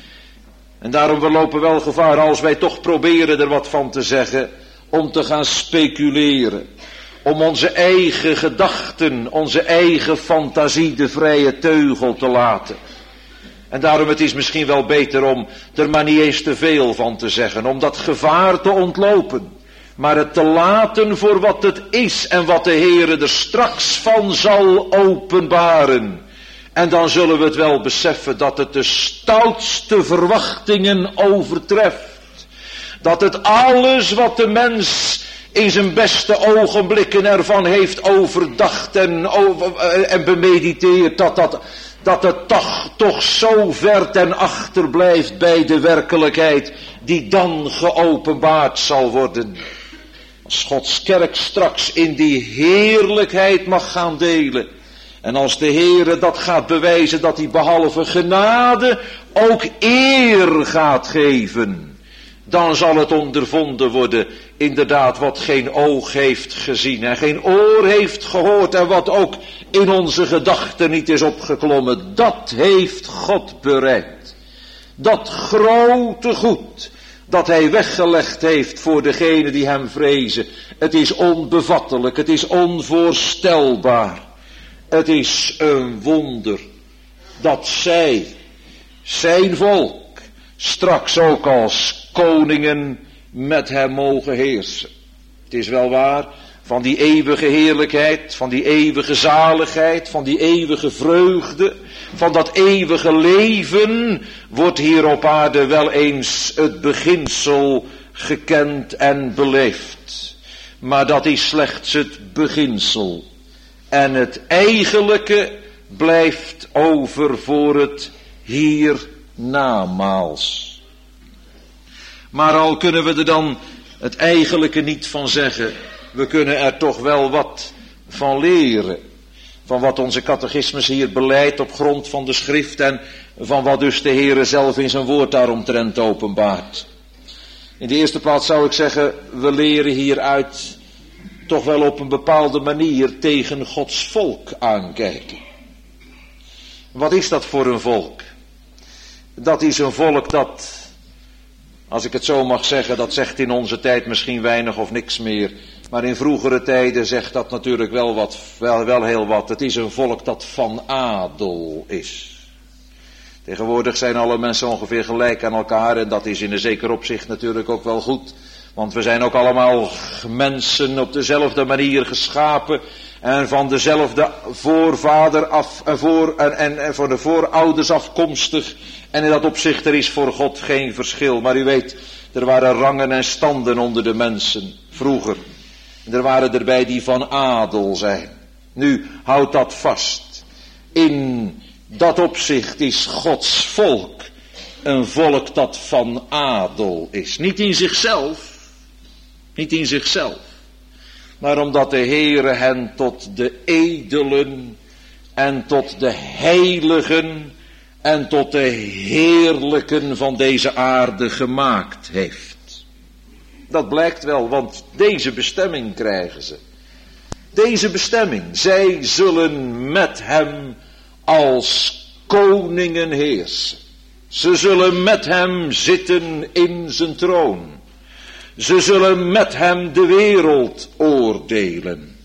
En daarom we lopen wel gevaar als wij toch proberen er wat van te zeggen, om te gaan speculeren. Om onze eigen gedachten, onze eigen fantasie de vrije teugel te laten. En daarom het is misschien wel beter om er maar niet eens te veel van te zeggen, om dat gevaar te ontlopen. Maar het te laten voor wat het is en wat de Heere er straks van zal openbaren. En dan zullen we het wel beseffen dat het de stoutste verwachtingen overtreft. Dat het alles wat de mens in zijn beste ogenblikken ervan heeft overdacht en bemediteerd, dat het toch zo ver ten achter blijft bij de werkelijkheid die dan geopenbaard zal worden. Als Gods kerk straks in die heerlijkheid mag gaan delen. En als de Heere dat gaat bewijzen dat hij behalve genade ook eer gaat geven. Dan zal het ondervonden worden, inderdaad, wat geen oog heeft gezien en geen oor heeft gehoord en wat ook in onze gedachten niet is opgeklommen. Dat heeft God bereid. Dat grote goed dat hij weggelegd heeft voor degenen die hem vrezen. Het is onbevattelijk, het is onvoorstelbaar. Het is een wonder dat zij, zijn volk, straks ook als koningen met hem mogen heersen. Het is wel waar, van die eeuwige heerlijkheid, van die eeuwige zaligheid, van die eeuwige vreugde, van dat eeuwige leven, wordt hier op aarde wel eens het beginsel gekend en beleefd. Maar dat is slechts het beginsel. En het eigenlijke, blijft over voor het hiernamaals. Maar al kunnen we er dan het eigenlijke niet van zeggen, we kunnen er toch wel wat van leren. Van wat onze catechismus hier beleidt op grond van de schrift en van wat dus de Heere zelf in zijn woord daaromtrent openbaart. In de eerste plaats zou ik zeggen, we leren hieruit toch wel op een bepaalde manier tegen Gods volk aankijken. Wat is dat voor een volk? Dat is een volk dat, als ik het zo mag zeggen, dat zegt in onze tijd misschien weinig of niks meer. Maar in vroegere tijden zegt dat natuurlijk wel heel wat. Het is een volk dat van adel is. Tegenwoordig zijn alle mensen ongeveer gelijk aan elkaar en dat is in een zeker opzicht natuurlijk ook wel goed. Want we zijn ook allemaal mensen op dezelfde manier geschapen en van dezelfde voorvader af en voor de voorouders afkomstig. En in dat opzicht er is voor God geen verschil. Maar u weet, er waren rangen en standen onder de mensen vroeger. En er waren erbij die van adel zijn. Nu, houd dat vast. In dat opzicht is Gods volk een volk dat van adel is. Niet in zichzelf. Maar omdat de Heere hen tot de edelen en tot de heiligen en tot de heerlijken van deze aarde gemaakt heeft. Dat blijkt wel, want deze bestemming krijgen ze. Deze bestemming, zij zullen met hem als koningen heersen. Ze zullen met hem zitten in zijn troon. Ze zullen met hem de wereld oordelen.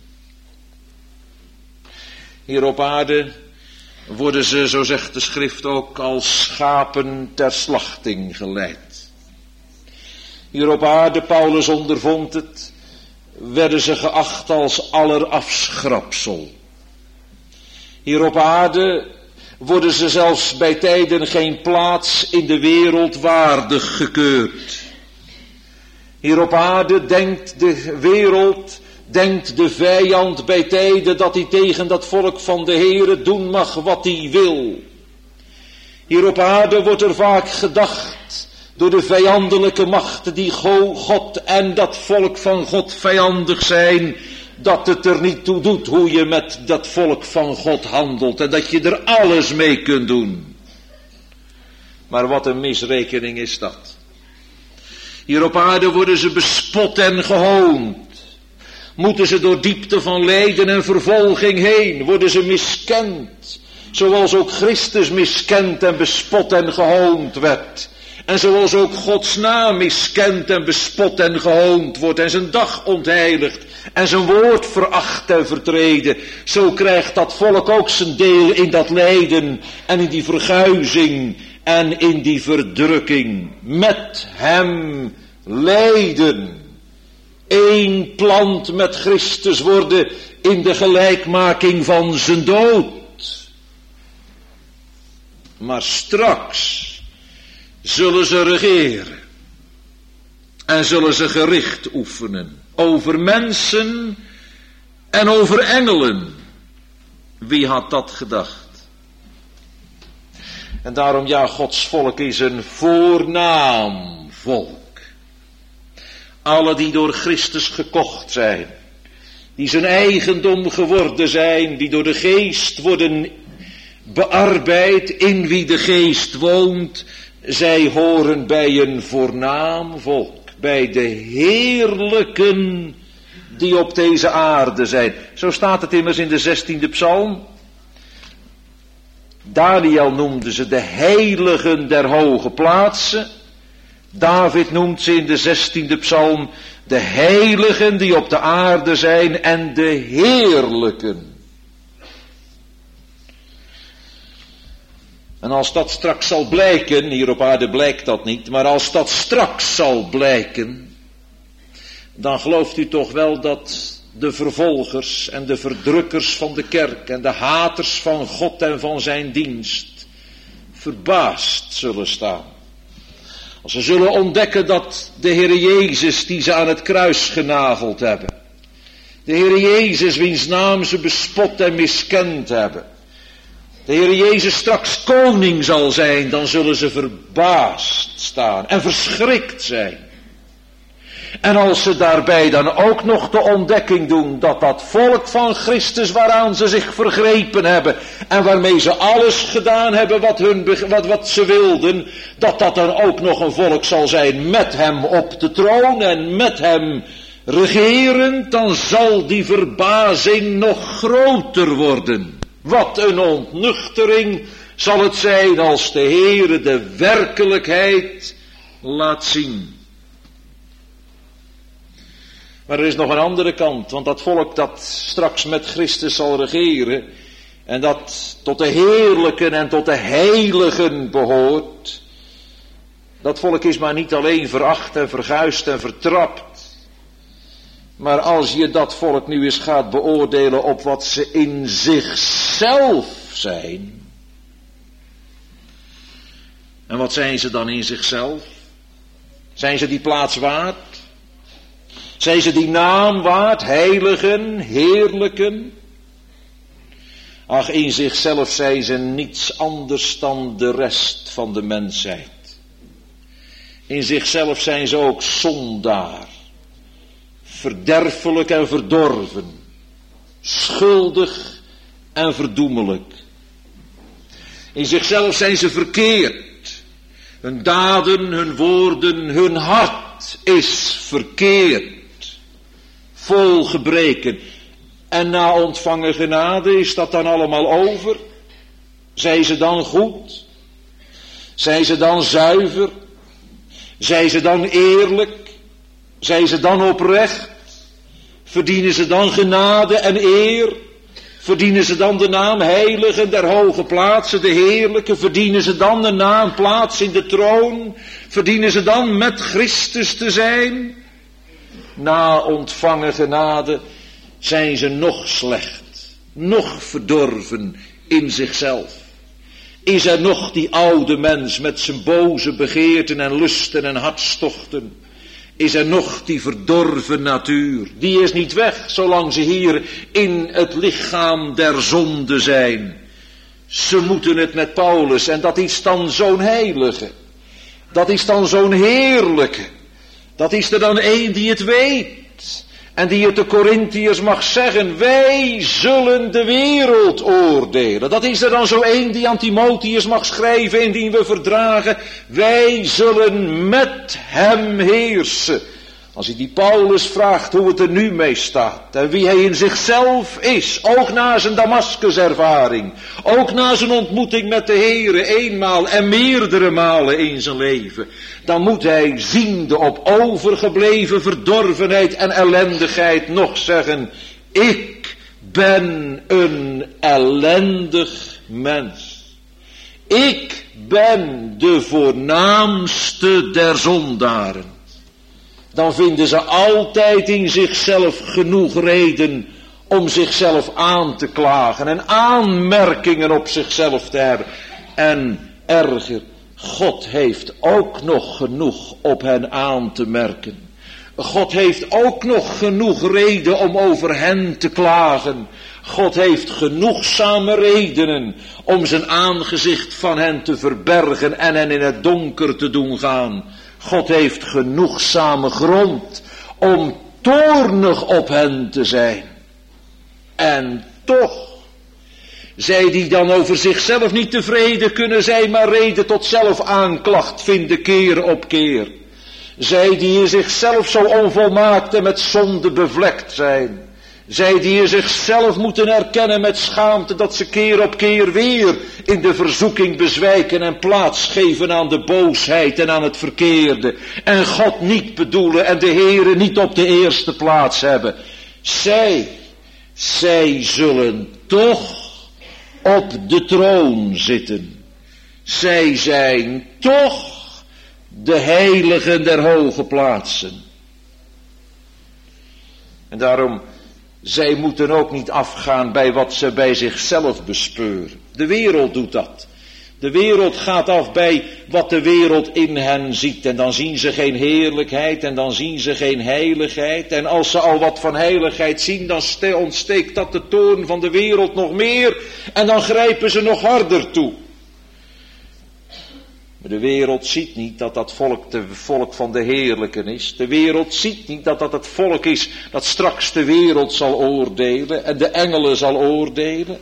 Hier op aarde worden ze, zo zegt de schrift ook, als schapen ter slachting geleid. Hier op aarde, Paulus ondervond het, werden ze geacht als allerafschrapsel. Hier op aarde worden ze zelfs bij tijden geen plaats in de wereld waardig gekeurd. Hier op aarde denkt de wereld, denkt de vijand bij tijden dat hij tegen dat volk van de Heere doen mag wat hij wil. Hier op aarde wordt er vaak gedacht door de vijandelijke machten die God en dat volk van God vijandig zijn, dat het er niet toe doet hoe je met dat volk van God handelt en dat je er alles mee kunt doen. Maar wat een misrekening is dat. Hier op aarde worden ze bespot en gehoond. Moeten ze door diepte van lijden en vervolging heen, worden ze miskend. Zoals ook Christus miskend en bespot en gehoond werd. En zoals ook Gods naam miskend en bespot en gehoond wordt en zijn dag ontheiligd en zijn woord veracht en vertreden. Zo krijgt dat volk ook zijn deel in dat lijden en in die verguizing en in die verdrukking. Met hem lijden. Eén plant met Christus worden in de gelijkmaking van zijn dood. Maar straks zullen ze regeren en zullen ze gericht oefenen over mensen en over engelen. Wie had dat gedacht? En daarom, ja, Gods volk is een voornaam volk. Alle die door Christus gekocht zijn, die zijn eigendom geworden zijn, die door de geest worden bearbeid, in wie de geest woont, zij horen bij een voornaam volk, bij de heerlijken die op deze aarde zijn. Zo staat het immers in de 16e psalm. Daniel noemde ze de heiligen der hoge plaatsen. David noemt ze in de 16e psalm de heiligen die op de aarde zijn en de heerlijken. En als dat straks zal blijken, hier op aarde blijkt dat niet, maar als dat straks zal blijken, dan gelooft u toch wel dat de vervolgers en de verdrukkers van de kerk en de haters van God en van zijn dienst verbaasd zullen staan. Als ze zullen ontdekken dat de Heer Jezus die ze aan het kruis genageld hebben, de Heer Jezus wiens naam ze bespot en miskend hebben, de Heer Jezus straks koning zal zijn, dan zullen ze verbaasd staan en verschrikt zijn. En als ze daarbij dan ook nog de ontdekking doen dat dat volk van Christus waaraan ze zich vergrepen hebben en waarmee ze alles gedaan hebben wat ze wilden, dat dat dan ook nog een volk zal zijn met hem op de troon en met hem regerend, dan zal die verbazing nog groter worden. Wat een ontnuchtering zal het zijn als de Heere de werkelijkheid laat zien. Maar er is nog een andere kant, want dat volk dat straks met Christus zal regeren en dat tot de heerlijken en tot de heiligen behoort, dat volk is maar niet alleen veracht en verguisd en vertrapt, maar als je dat volk nu eens gaat beoordelen op wat ze in zichzelf zijn, en wat zijn ze dan in zichzelf? Zijn ze die plaats waard? Zijn ze die naam waard, heiligen, heerlijken? Ach, in zichzelf zijn ze niets anders dan de rest van de mensheid. In zichzelf zijn ze ook zondaar, verderfelijk en verdorven, schuldig en verdoemelijk. In zichzelf zijn ze verkeerd. Hun daden, hun woorden, hun hart is verkeerd. Vol gebreken. En na ontvangen genade is dat dan allemaal over? Zijn ze dan goed? Zijn ze dan zuiver? Zijn ze dan eerlijk? Zijn ze dan oprecht? Verdienen ze dan genade en eer? Verdienen ze dan de naam heilige der hoge plaatsen, de heerlijke? Verdienen ze dan de naam plaats in de troon? Verdienen ze dan met Christus te zijn? Na ontvangen genade zijn ze nog slecht, nog verdorven in zichzelf. Is er nog die oude mens met zijn boze begeerten en lusten en hartstochten? Is er nog die verdorven natuur? Die is niet weg, zolang ze hier in het lichaam der zonde zijn. Ze moeten het met Paulus, en dat is dan zo'n heilige. Dat is dan zo'n heerlijke. Dat is er dan één die het weet. En die het de Korintiërs mag zeggen, wij zullen de wereld oordelen. Dat is er dan zo één die aan Timotheus mag schrijven, indien we verdragen, wij zullen met hem heersen. Als hij die Paulus vraagt hoe het er nu mee staat en wie hij in zichzelf is, ook na zijn Damaskuservaring, ook na zijn ontmoeting met de Heere eenmaal en meerdere malen in zijn leven, dan moet hij ziende op overgebleven verdorvenheid en ellendigheid nog zeggen, ik ben een ellendig mens. Ik ben de voornaamste der zondaren. Dan vinden ze altijd in zichzelf genoeg reden om zichzelf aan te klagen en aanmerkingen op zichzelf te hebben. En erger, God heeft ook nog genoeg op hen aan te merken. God heeft ook nog genoeg reden om over hen te klagen. God heeft genoegzame redenen om zijn aangezicht van hen te verbergen en hen in het donker te doen gaan. God heeft genoegzame grond om toornig op hen te zijn. En toch, zij die dan over zichzelf niet tevreden kunnen zijn, maar reden tot zelfaanklacht vinden keer op keer. Zij die in zichzelf zo onvolmaakt en met zonde bevlekt zijn. Zij die in zichzelf moeten erkennen met schaamte dat ze keer op keer weer in de verzoeking bezwijken en plaatsgeven aan de boosheid en aan het verkeerde. En God niet bedoelen en de Heere niet op de eerste plaats hebben. Zij zullen toch op de troon zitten. Zij zijn toch de heiligen der hoge plaatsen. En daarom, zij moeten ook niet afgaan bij wat ze bij zichzelf bespeuren. De wereld doet dat. De wereld gaat af bij wat de wereld in hen ziet. En dan zien ze geen heerlijkheid en dan zien ze geen heiligheid. En als ze al wat van heiligheid zien, dan ontsteekt dat de toorn van de wereld nog meer. En dan grijpen ze nog harder toe. Maar de wereld ziet niet dat dat volk het volk van de heerlijken is. De wereld ziet niet dat dat het volk is dat straks de wereld zal oordelen en de engelen zal oordelen.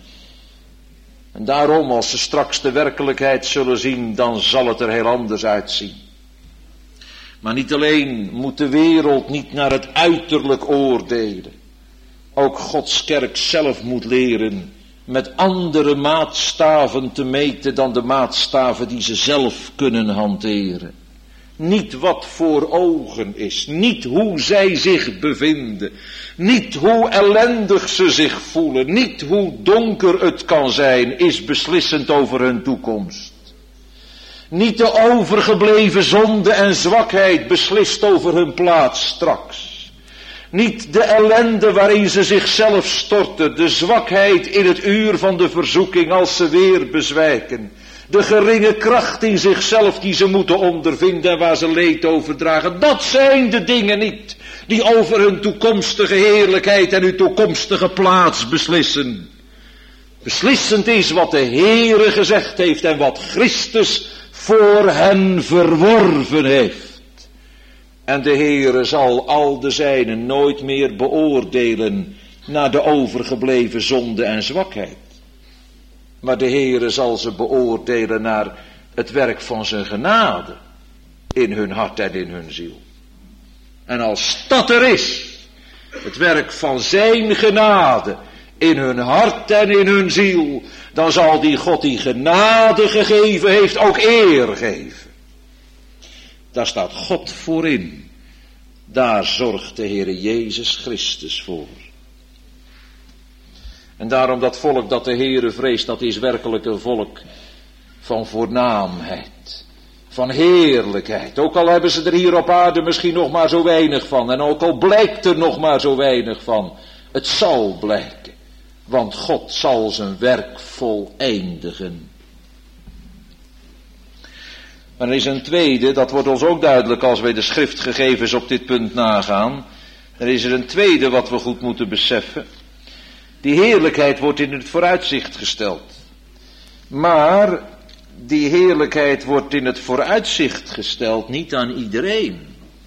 En daarom, als ze straks de werkelijkheid zullen zien, dan zal het er heel anders uitzien. Maar niet alleen moet de wereld niet naar het uiterlijk oordelen. Ook Gods kerk zelf moet leren met andere maatstaven te meten dan de maatstaven die ze zelf kunnen hanteren. Niet wat voor ogen is, niet hoe zij zich bevinden, niet hoe ellendig ze zich voelen, niet hoe donker het kan zijn, is beslissend over hun toekomst. Niet de overgebleven zonde en zwakheid beslist over hun plaats straks. Niet de ellende waarin ze zichzelf storten, de zwakheid in het uur van de verzoeking als ze weer bezwijken. De geringe kracht in zichzelf die ze moeten ondervinden en waar ze leed over dragen. Dat zijn de dingen niet die over hun toekomstige heerlijkheid en hun toekomstige plaats beslissen. Beslissend is wat de Heere gezegd heeft en wat Christus voor hen verworven heeft. En de Heere zal al de zijnen nooit meer beoordelen naar de overgebleven zonde en zwakheid. Maar de Heere zal ze beoordelen naar het werk van zijn genade in hun hart en in hun ziel. En als dat er is, het werk van zijn genade in hun hart en in hun ziel, dan zal die God die genade gegeven heeft ook eer geven. Daar staat God voorin. Daar zorgt de Heere Jezus Christus voor. En daarom dat volk dat de Heere vreest, dat is werkelijk een volk van voornaamheid. Van heerlijkheid. Ook al hebben ze er hier op aarde misschien nog maar zo weinig van. En ook al blijkt er nog maar zo weinig van. Het zal blijken. Want God zal zijn werk voleindigen. Maar er is een tweede, dat wordt ons ook duidelijk als wij de schriftgegevens op dit punt nagaan. Er is er een tweede wat we goed moeten beseffen. Die heerlijkheid wordt in het vooruitzicht gesteld. Maar die heerlijkheid wordt in het vooruitzicht gesteld niet aan iedereen.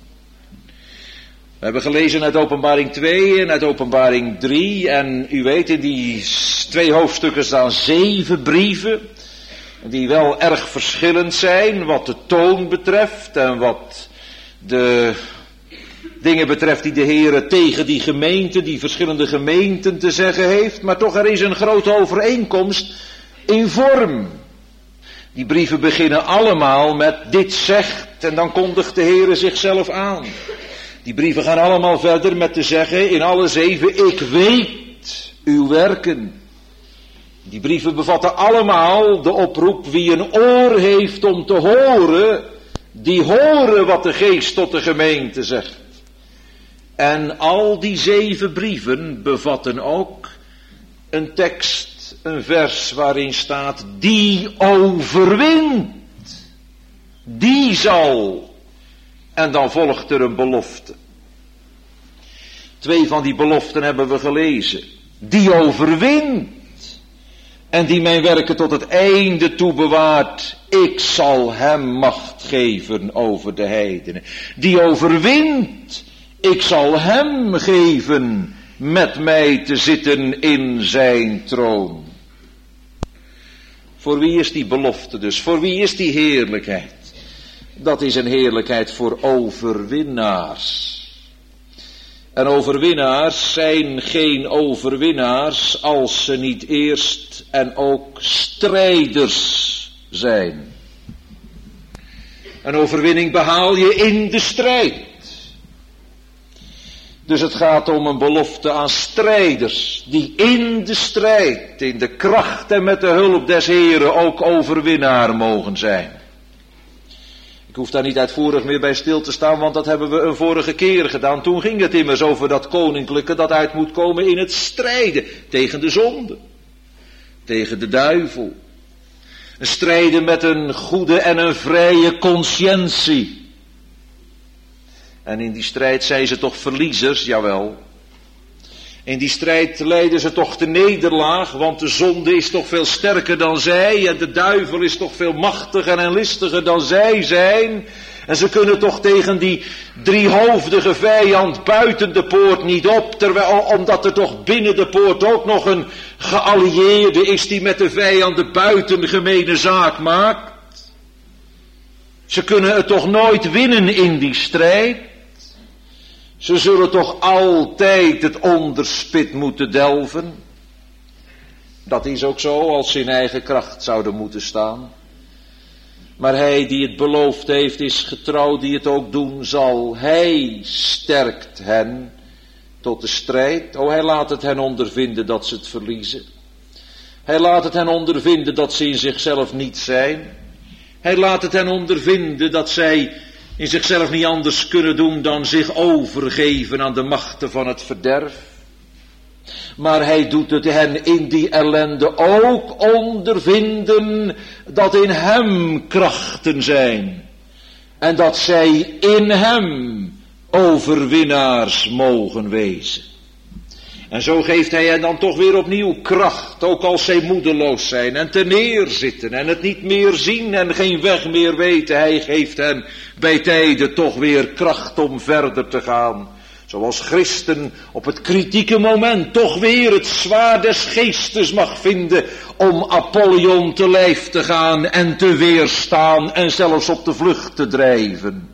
We hebben gelezen uit Openbaring 2 en uit Openbaring 3. En u weet, in die 2 hoofdstukken staan 7 brieven. Die wel erg verschillend zijn wat de toon betreft en wat de dingen betreft die de Heere tegen die gemeente, die verschillende gemeenten te zeggen heeft. Maar toch, er is een grote overeenkomst in vorm. Die brieven beginnen allemaal met dit zegt en dan kondigt de Heere zichzelf aan. Die brieven gaan allemaal verder met te zeggen in alle 7, ik weet uw werken. Die brieven bevatten allemaal de oproep wie een oor heeft om te horen, die horen wat de Geest tot de gemeente zegt. En al die 7 brieven bevatten ook een tekst, een vers waarin staat, die overwint, die zal. En dan volgt er een belofte. 2 van die beloften hebben we gelezen. Die overwint. En die mijn werken tot het einde toe bewaart. Ik zal hem macht geven over de heidenen. Die overwint. Ik zal hem geven met mij te zitten in zijn troon. Voor wie is die belofte dus? Voor wie is die heerlijkheid? Dat is een heerlijkheid voor overwinnaars. En overwinnaars zijn geen overwinnaars als ze niet eerst en ook strijders zijn. Een overwinning behaal je in de strijd. Dus het gaat om een belofte aan strijders die in de strijd, in de kracht en met de hulp des Heren ook overwinnaar mogen zijn. Ik hoef daar niet uitvoerig meer bij stil te staan, want dat hebben we een vorige keer gedaan. Toen ging het immers over dat koninklijke dat uit moet komen in het strijden tegen de zonde, tegen de duivel. Strijden met een goede en een vrije conscientie. En in die strijd zijn ze toch verliezers, jawel. In die strijd lijden ze toch de nederlaag, want de zonde is toch veel sterker dan zij en de duivel is toch veel machtiger en listiger dan zij zijn. En ze kunnen toch tegen die driehoofdige vijand buiten de poort niet op, omdat er toch binnen de poort ook nog een geallieerde is die met de vijanden buiten gemene zaak maakt. Ze kunnen het toch nooit winnen in die strijd. Ze zullen toch altijd het onderspit moeten delven. Dat is ook zo als ze in eigen kracht zouden moeten staan. Maar hij die het beloofd heeft is getrouw die het ook doen zal. Hij sterkt hen tot de strijd. O, hij laat het hen ondervinden dat ze het verliezen. Hij laat het hen ondervinden dat ze in zichzelf niet zijn. Hij laat het hen ondervinden dat zij in zichzelf niet anders kunnen doen dan zich overgeven aan de machten van het verderf. Maar hij doet het hen in die ellende ook ondervinden dat in hem krachten zijn. En dat zij in hem overwinnaars mogen wezen. En zo geeft hij hen dan toch weer opnieuw kracht, ook als zij moedeloos zijn en te neerzitten en het niet meer zien en geen weg meer weten. Hij geeft hen bij tijden toch weer kracht om verder te gaan. Zoals Christen op het kritieke moment toch weer het zwaard des geestes mag vinden om Apollyon te lijf te gaan en te weerstaan en zelfs op de vlucht te drijven.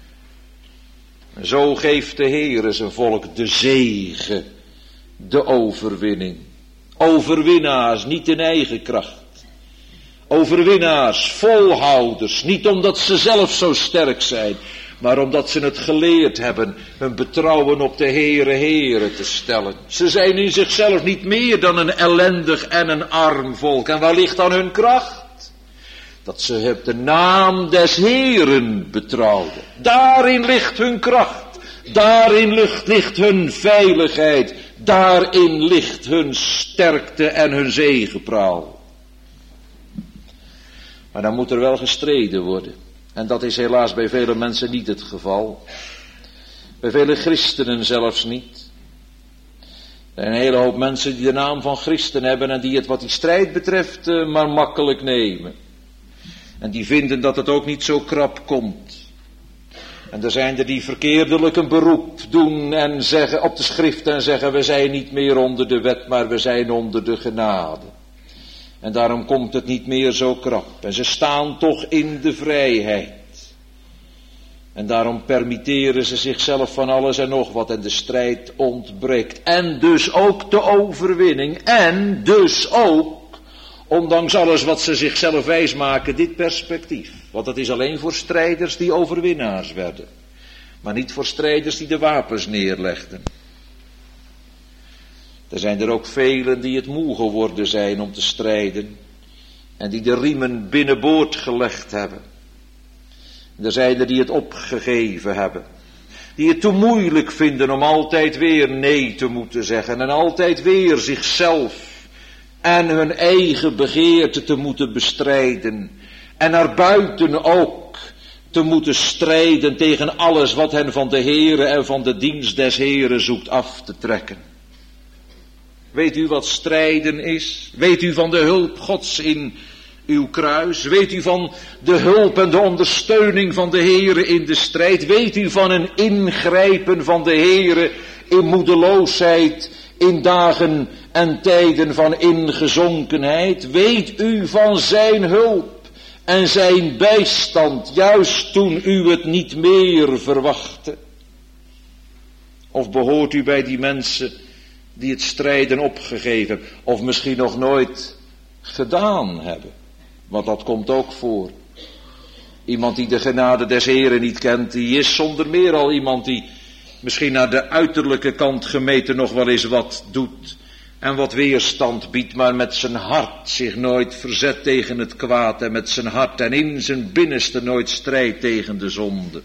En zo geeft de Heere zijn volk de zege, de overwinning. Overwinnaars, niet in eigen kracht. Overwinnaars, volhouders, niet omdat ze zelf zo sterk zijn, maar omdat ze het geleerd hebben hun betrouwen op de Heere te stellen. Ze zijn in zichzelf niet meer dan een ellendig en een arm volk. En waar ligt dan hun kracht? Dat ze op de naam des Heeren betrouwden. Daarin ligt hun kracht. Daarin ligt hun veiligheid. Daarin ligt hun sterkte en hun zegepraal. Maar dan moet er wel gestreden worden. En dat is helaas bij vele mensen niet het geval. Bij vele christenen zelfs niet. Er zijn een hele hoop mensen die de naam van christen hebben en die het wat die strijd betreft maar makkelijk nemen. En die vinden dat het ook niet zo krap komt. En er zijn er die verkeerdelijk een beroep doen en zeggen op de schrift en zeggen we zijn niet meer onder de wet, maar we zijn onder de genade. En daarom komt het niet meer zo krap. En ze staan toch in de vrijheid. En daarom permitteren ze zichzelf van alles en nog wat. En de strijd ontbreekt. En dus ook de overwinning. En dus ook, ondanks alles wat ze zichzelf wijsmaken, dit perspectief. Want dat is alleen voor strijders die overwinnaars werden. Maar niet voor strijders die de wapens neerlegden. Er zijn er ook velen die het moe geworden zijn om te strijden. En die de riemen binnenboord gelegd hebben. Er zijn er die het opgegeven hebben. Die het te moeilijk vinden om altijd weer nee te moeten zeggen. En altijd weer zichzelf en hun eigen begeerte te moeten bestrijden. En naar buiten ook te moeten strijden tegen alles wat hen van de Heere en van de dienst des Heeren zoekt af te trekken. Weet u wat strijden is? Weet u van de hulp Gods in uw kruis? Weet u van de hulp en de ondersteuning van de Heere in de strijd? Weet u van een ingrijpen van de Heere in moedeloosheid, in dagen en tijden van ingezonkenheid? Weet u van zijn hulp en zijn bijstand, juist toen u het niet meer verwachtte? Of behoort u bij die mensen die het strijden opgegeven, of misschien nog nooit gedaan hebben? Want dat komt ook voor. Iemand die de genade des Heren niet kent, die is zonder meer al iemand die misschien naar de uiterlijke kant gemeten nog wel eens wat doet en wat weerstand biedt, maar met zijn hart zich nooit verzet tegen het kwaad en met zijn hart en in zijn binnenste nooit strijdt tegen de zonde.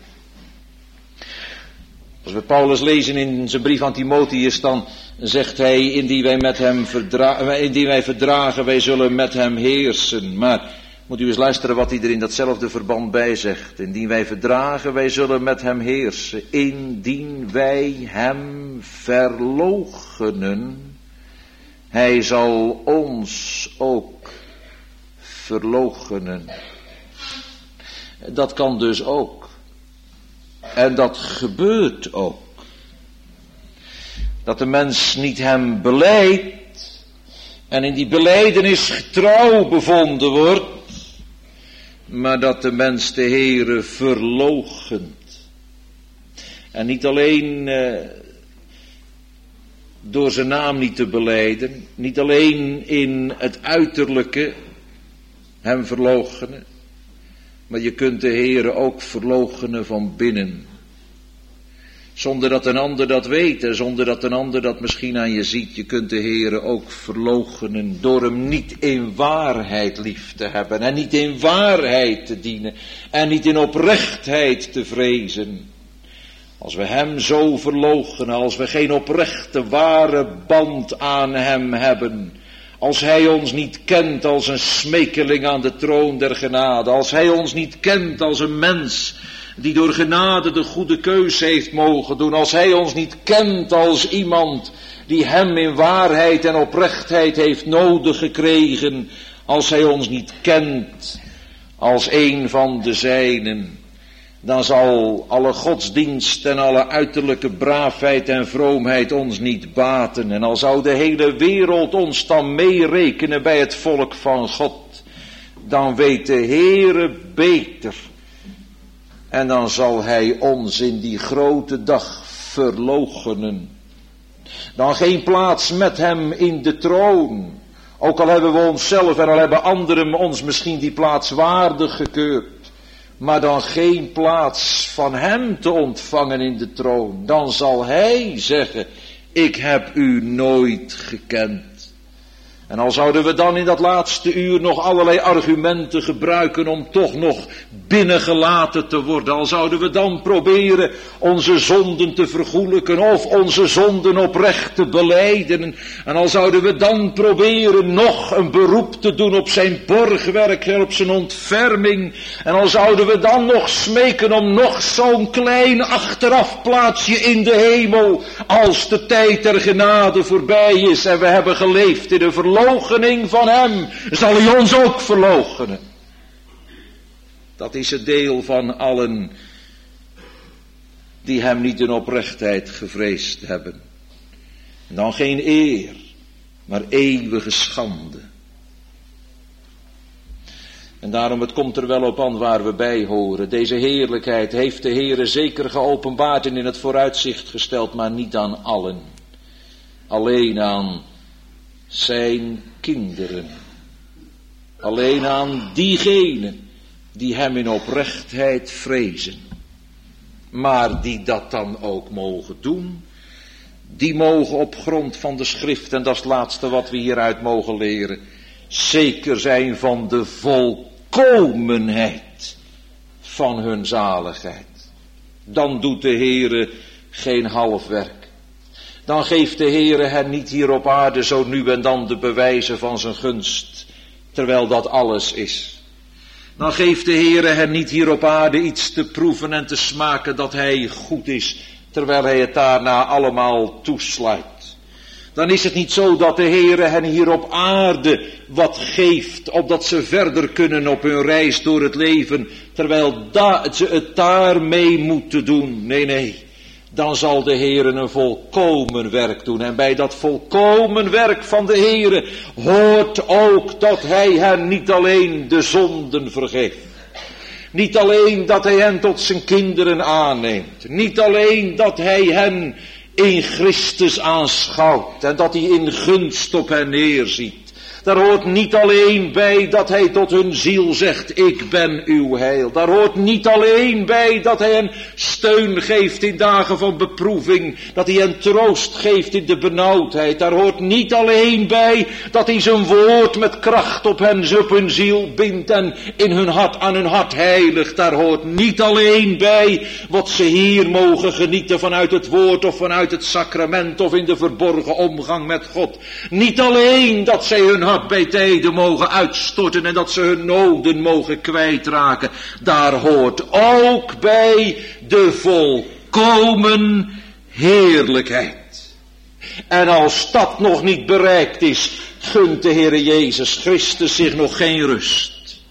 Als we Paulus lezen in zijn brief aan Timotheus, dan zegt hij, indien wij verdragen, wij zullen met hem heersen. Maar Moet u eens luisteren wat hij er in datzelfde verband bij zegt. Indien wij verdragen, wij zullen met hem heersen. Indien wij hem verloochenen, hij zal ons ook verloochenen. Dat kan dus ook. En dat gebeurt ook. Dat de mens niet hem belijdt en in die belijdenis getrouw bevonden wordt, maar dat de mens de Heere verloochent. En niet alleen door zijn naam niet te belijden, niet alleen in het uiterlijke hem verloochenen, maar je kunt de Heere ook verloochenen van binnen. Zonder dat een ander dat weet en zonder dat een ander dat misschien aan je ziet. Je kunt de Heere ook verloochenen door hem niet in waarheid lief te hebben. En niet in waarheid te dienen. En niet in oprechtheid te vrezen. Als we hem zo verloochenen, als we geen oprechte ware band aan hem hebben. Als hij ons niet kent als een smekeling aan de troon der genade. Als hij ons niet kent als een mens die door genade de goede keus heeft mogen doen. Als hij ons niet kent als iemand die hem in waarheid en oprechtheid heeft nodig gekregen. Als hij ons niet kent als een van de zijnen. Dan zal alle godsdienst en alle uiterlijke braafheid en vroomheid ons niet baten. En al zou de hele wereld ons dan meerekenen bij het volk van God, dan weet de Heere beter. En dan zal hij ons in die grote dag verloochenen. Dan geen plaats met hem in de troon. Ook al hebben we onszelf en al hebben anderen ons misschien die plaats waardig gekeurd. Maar dan geen plaats van hem te ontvangen in de troon. Dan zal hij zeggen, ik heb u nooit gekend. En al zouden we dan in dat laatste uur nog allerlei argumenten gebruiken om toch nog binnengelaten te worden. Al zouden we dan proberen onze zonden te vergoelijken of onze zonden oprecht te belijden. En al zouden we dan proberen nog een beroep te doen op zijn borgwerk en op zijn ontferming. En al zouden we dan nog smeken om nog zo'n klein achterafplaatsje in de hemel. Als de tijd der genade voorbij is en we hebben geleefd in de verloochening van hem, zal hij ons ook verloochenen. Dat is het deel van allen die hem niet in oprechtheid gevreesd hebben. En dan geen eer, maar eeuwige schande. En daarom, het komt er wel op aan waar we bij horen. Deze heerlijkheid heeft de Heere zeker geopenbaard en in het vooruitzicht gesteld, maar niet aan allen. Alleen aan zijn kinderen. Alleen aan diegenen die hem in oprechtheid vrezen. Maar die dat dan ook mogen doen. Die mogen op grond van de schrift, en dat is het laatste wat we hieruit mogen leren, zeker zijn van de volkomenheid van hun zaligheid. Dan doet de Heere geen half werk. Dan geeft de Heere hen niet hier op aarde zo nu en dan de bewijzen van zijn gunst, terwijl dat alles is. Dan geeft de Heere hen niet hier op aarde iets te proeven en te smaken dat hij goed is, terwijl hij het daarna allemaal toesluit. Dan is het niet zo dat de Heere hen hier op aarde wat geeft, opdat ze verder kunnen op hun reis door het leven, terwijl ze het daarmee moeten doen. Nee. Dan zal de Heere een volkomen werk doen. En bij dat volkomen werk van de Heere hoort ook dat hij hen niet alleen de zonden vergeeft. Niet alleen dat hij hen tot zijn kinderen aanneemt. Niet alleen dat hij hen in Christus aanschouwt en dat hij in gunst op hen neerziet. Daar hoort niet alleen bij dat hij tot hun ziel zegt, ik ben uw heil. Daar hoort niet alleen bij dat hij hen steun geeft in dagen van beproeving. Dat hij hen troost geeft in de benauwdheid. Daar hoort niet alleen bij dat hij zijn woord met kracht op hun ziel bindt en in hun hart, aan hun hart heiligt. Daar hoort niet alleen bij wat ze hier mogen genieten vanuit het woord of vanuit het sacrament of in de verborgen omgang met God. Niet alleen dat zij hun hart bij tijden mogen uitstorten en dat ze hun noden mogen kwijtraken. Daar hoort ook bij de volkomen heerlijkheid. En als dat nog niet bereikt is, gunt de Heere Jezus Christus zich nog geen rust.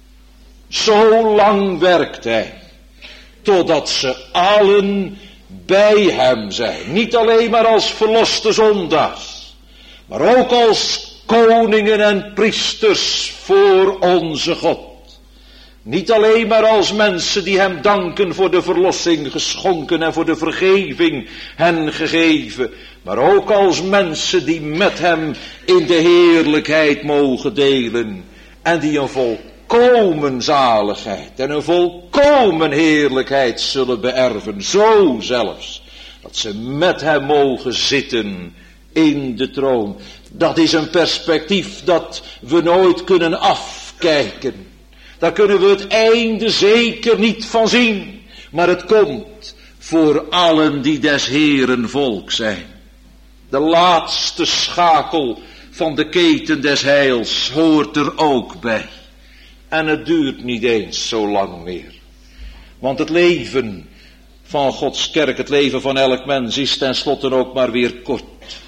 Zo lang werkt hij, totdat ze allen bij hem zijn. Niet alleen maar als verloste zondaars, maar ook als koningen en priesters voor onze God. Niet alleen maar als mensen die hem danken voor de verlossing geschonken en voor de vergeving hen gegeven, maar ook als mensen die met hem in de heerlijkheid mogen delen en die een volkomen zaligheid en een volkomen heerlijkheid zullen beërven, zo zelfs dat ze met hem mogen zitten in de troon. Dat is een perspectief dat we nooit kunnen afkijken. Daar kunnen we het einde zeker niet van zien. Maar het komt voor allen die des Heeren volk zijn. De laatste schakel van de keten des heils hoort er ook bij. En het duurt niet eens zo lang meer. Want het leven van Gods kerk, het leven van elk mens is tenslotte ook maar weer kort.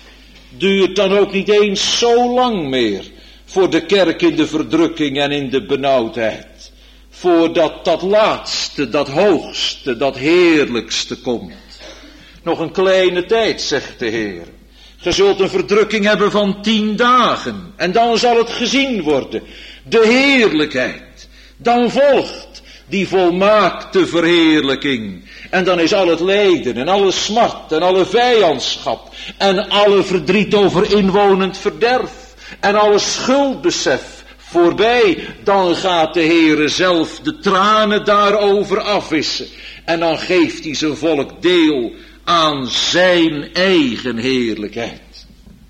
Duurt dan ook niet eens zo lang meer voor de kerk in de verdrukking en in de benauwdheid. Voordat dat laatste, dat hoogste, dat heerlijkste komt. Nog een kleine tijd, zegt de Heer. Ge zult een verdrukking hebben van 10 dagen. En dan zal het gezien worden. De heerlijkheid. Dan volgt die volmaakte verheerlijking. En dan is al het lijden en alle smart en alle vijandschap en alle verdriet over inwonend verderf en alle schuldbesef voorbij. Dan gaat de Heere zelf de tranen daarover afwissen. En dan geeft hij zijn volk deel aan zijn eigen heerlijkheid.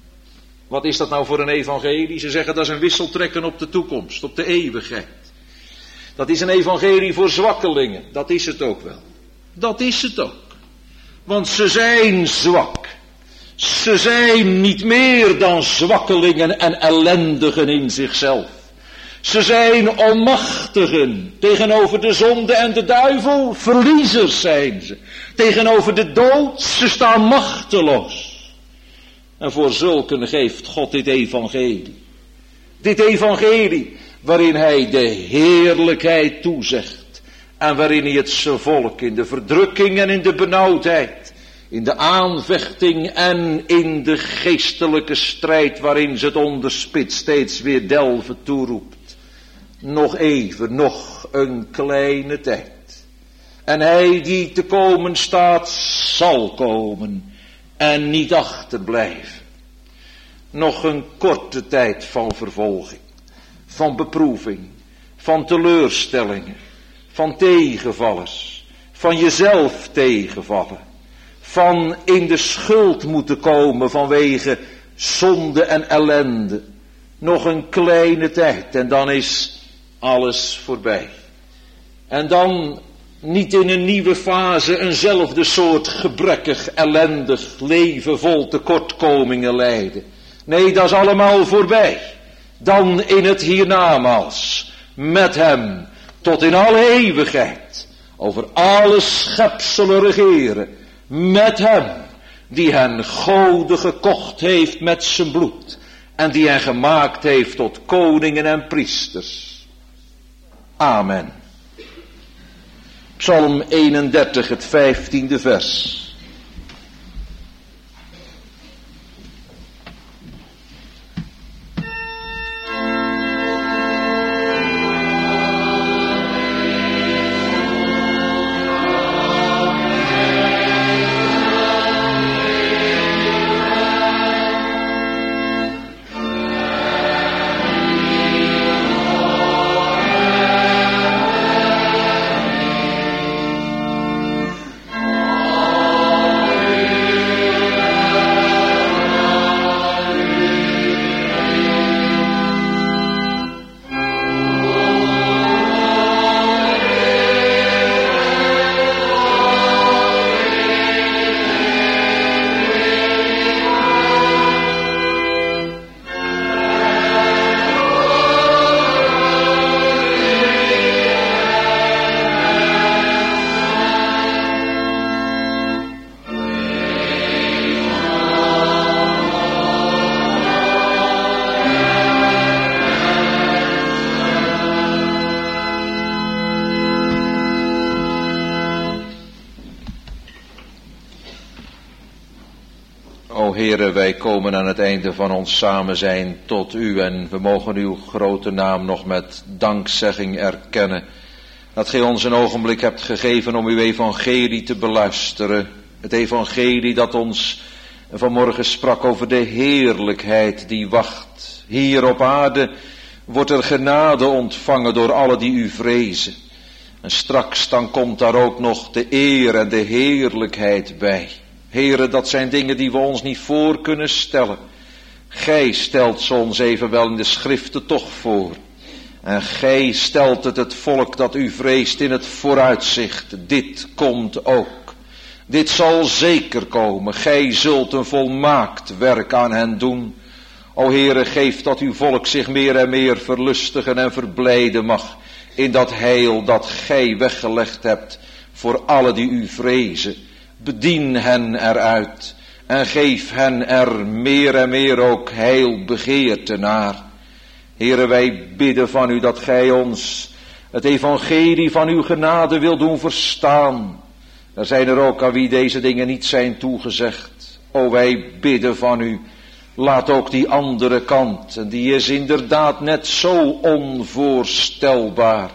Wat is dat nou voor een evangelie? Ze zeggen dat is een wisseltrekken op de toekomst, op de eeuwigheid. Dat is een evangelie voor zwakkelingen. Dat is het ook wel. Dat is het ook. Want ze zijn zwak. Ze zijn niet meer dan zwakkelingen en ellendigen in zichzelf. Ze zijn onmachtigen tegenover de zonde en de duivel. Verliezers zijn ze. Tegenover de dood, ze staan machteloos. En voor zulken geeft God dit evangelie. Dit evangelie waarin hij de heerlijkheid toezegt. En waarin hij het zijn volk in de verdrukking en in de benauwdheid, in de aanvechting en in de geestelijke strijd waarin ze het onderspit steeds weer delven toeroept. Nog even, nog een kleine tijd. En hij die te komen staat, zal komen en niet achterblijven. Nog een korte tijd van vervolging, van beproeving, van teleurstellingen, van tegenvallers, van jezelf tegenvallen, van in de schuld moeten komen vanwege zonde en ellende. Nog een kleine tijd en dan is alles voorbij. En dan niet in een nieuwe fase eenzelfde soort gebrekkig, ellendig leven vol tekortkomingen leiden. Nee, dat is allemaal voorbij. Dan in het hiernamaals, met hem, tot in alle eeuwigheid, over alle schepselen regeren, met hem, die hen Gode gekocht heeft met zijn bloed, en die hen gemaakt heeft tot koningen en priesters. Amen. Psalm 31, het 15e vers. Oh Heere, wij komen aan het einde van ons samen zijn tot u en we mogen uw grote naam nog met dankzegging erkennen. Dat gij ons een ogenblik hebt gegeven om uw evangelie te beluisteren. Het evangelie dat ons vanmorgen sprak over de heerlijkheid die wacht. Hier op aarde wordt er genade ontvangen door alle die u vrezen. En straks dan komt daar ook nog de eer en de heerlijkheid bij. Heere, dat zijn dingen die we ons niet voor kunnen stellen. Gij stelt ze ons evenwel in de schriften toch voor. En gij stelt het volk dat u vreest in het vooruitzicht. Dit komt ook. Dit zal zeker komen. Gij zult een volmaakt werk aan hen doen. O Heere, geef dat uw volk zich meer en meer verlustigen en verblijden mag in dat heil dat gij weggelegd hebt voor alle die u vrezen. Bedien hen eruit en geef hen er meer en meer ook heilbegeerte naar. Heere, wij bidden van u dat gij ons het evangelie van uw genade wil doen verstaan. Er zijn er ook aan wie deze dingen niet zijn toegezegd. O, wij bidden van u, laat ook die andere kant, en die is inderdaad net zo onvoorstelbaar,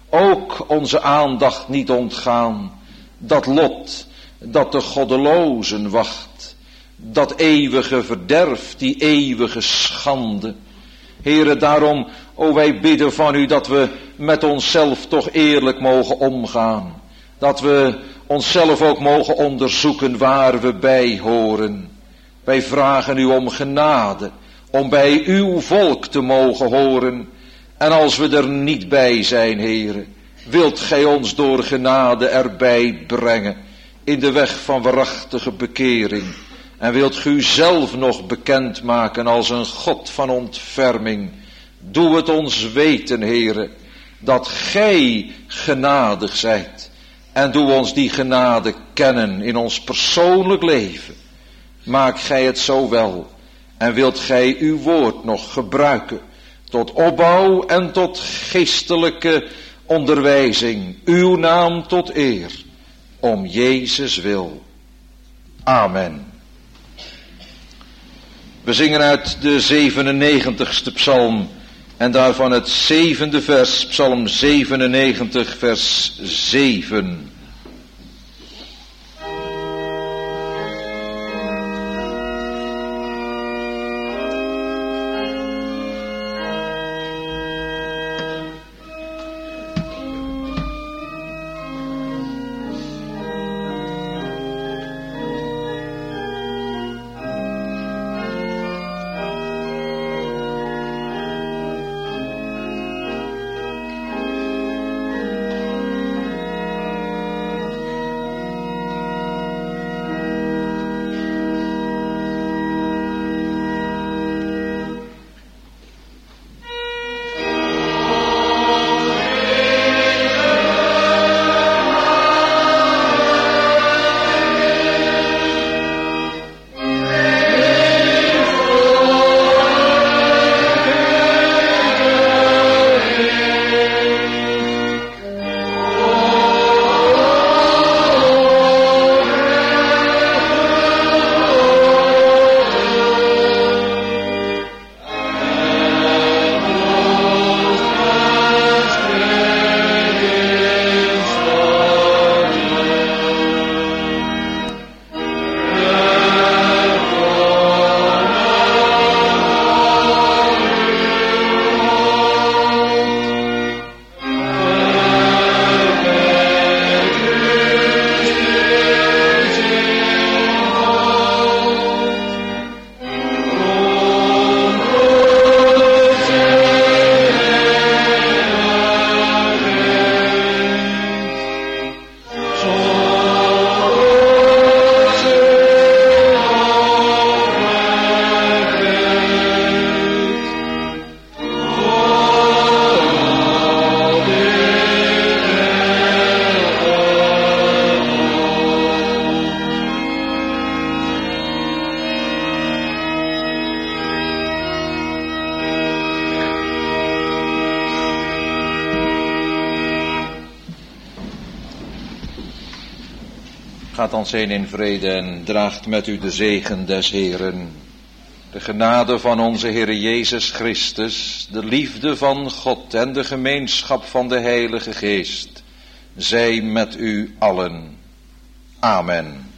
ook onze aandacht niet ontgaan. Dat lot dat de goddelozen wacht, dat eeuwige verderf, die eeuwige schande. Heere, daarom, o wij bidden van u dat we met onszelf toch eerlijk mogen omgaan. Dat we onszelf ook mogen onderzoeken waar we bij horen. Wij vragen u om genade, om bij uw volk te mogen horen. En als we er niet bij zijn, Heere, wilt gij ons door genade erbij brengen in de weg van waarachtige bekering. En wilt gij u zelf nog bekendmaken als een God van ontferming. Doe het ons weten, Heere, dat gij genadig zijt. En doe ons die genade kennen in ons persoonlijk leven. Maak gij het zo wel. En wilt gij uw woord nog gebruiken tot opbouw en tot geestelijke onderwijzing. Uw naam tot eer. Om Jezus wil. Amen. We zingen uit de 97ste psalm en daarvan het 7e vers, psalm 97 vers 7. Gaat dan zijn in vrede en draagt met u de zegen des Heeren. De genade van onze Heer Jezus Christus, de liefde van God en de gemeenschap van de Heilige Geest, zij met u allen. Amen.